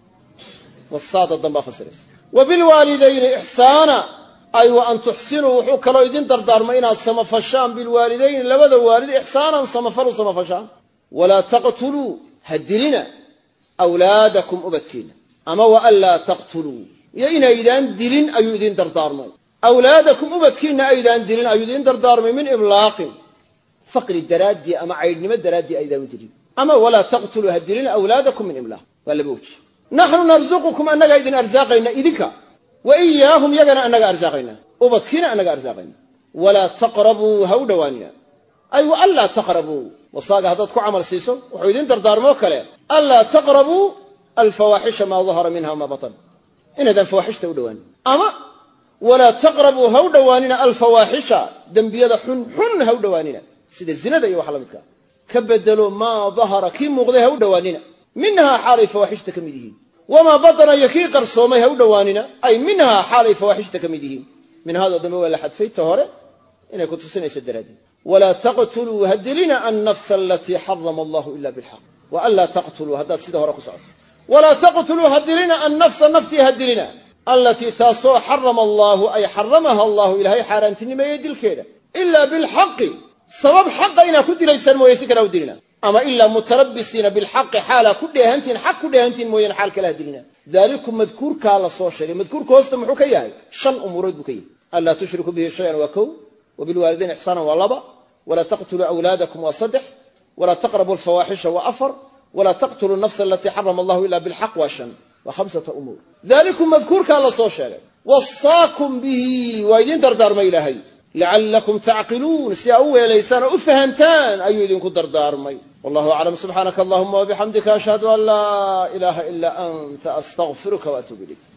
wasaada dambaa fasiraysa wa bilwaalidayni ixsaana ay wa an tuxsinuu wuxuu kaloo idin dardaarmay inaad samafashaan bilwaalidayni labada waalid ixsaanan samafalu samafashaan walaa taqtuluu ha dilina awlaadakum ubadkiina ama wa anlaa taqtuluu iyo inaydaan dilin ayuu idin dardaarmay awlaadakum ubadkiinna aydaan dilin ayuu idin dardaarmay min imlaaqin faqri daraaddii ama caydhnimo daraaddii aydaan u dilin ama walaa taqtuluu ha dilina awlaadakum min imlaaq waa laba weji naxnu narzuqukum annagaa idin arsaaqayna idinka wa iyaahum yagana annaga arsaaqayna ubadkiina annaga arsaaqayna walaa taqrabuu ha u dhowaanina ay wa anlaa taqrabuu wasaaga haddaad ku camal siiso wuxuu idin dardaarmoo kale anlaa taqrabuu alfawaaxisha maa dahara minha ma batan inaydaan fawaaxishta u dhowaanin ama walaa taqrabuu ha u dhowaanina alfawaaxisha dembiyada xunxun ha u dhowaanina sida zinada iyo wax la midkaa ka bedelo maa dahara kii muuqday ha u dhowaanina minhaa xaalay fawaaxishta ka mid yihiin wamaa badana iyo kii qarsoomay ha u dhowaanina ay minhaa xaalay fawaaxishta ka mid yihiin minhaadoo dambe waa la xadfay ta hore inay ku tusinayso daraaddeed walaa taqtuluu ha dilina annafsa alatii xarama allahu ila bilxaq wa anlaa taqtuluu haddaad sida hore ku socoto walaa taqtuluu ha dilina annafsa naftii ha dilina allatii taasoo xarama allaahu ay xaramaha allahu ilaahay xaaraantinimeeyey dilkeeda ilaa bilxaqi sabab xaqa inaad ku dilaysaan mooye si kale ha u dilina ama ilaa mutarabisiina bilxaqi xaalaa ku dheehantiin xaq ku dheehantiin mooyane xaal kale ha dilina daalikum madkuurkaa la soo sheegay madkuurka hoosta muxuu ka yahay 5 umurood buu ka yahay anlaa tushriku bihi shayan waa 1 wabilwaalidayn ixsaanan waa 2 walaa taqtuluu awlaadakum waa 3 walaa taqrabu alfawaaxisha waa 4 walaa taqtuluu nafsa alatii xarama allahu ila bilxaq waa 5 waa 5 umuur daalikum madkuurkaa la soo sheegay wasaakum bihi waa idin dardaarmay ilaahay lacallakum tacqiluun si aa u weelaysaan oo u fahantaan ayuu idinku dardaarmay wallahu aclam subxaanaka allahuma wabixamdika ashhadu an laa ilaaha ilaa anta astaqfiruka waatuubu ilayk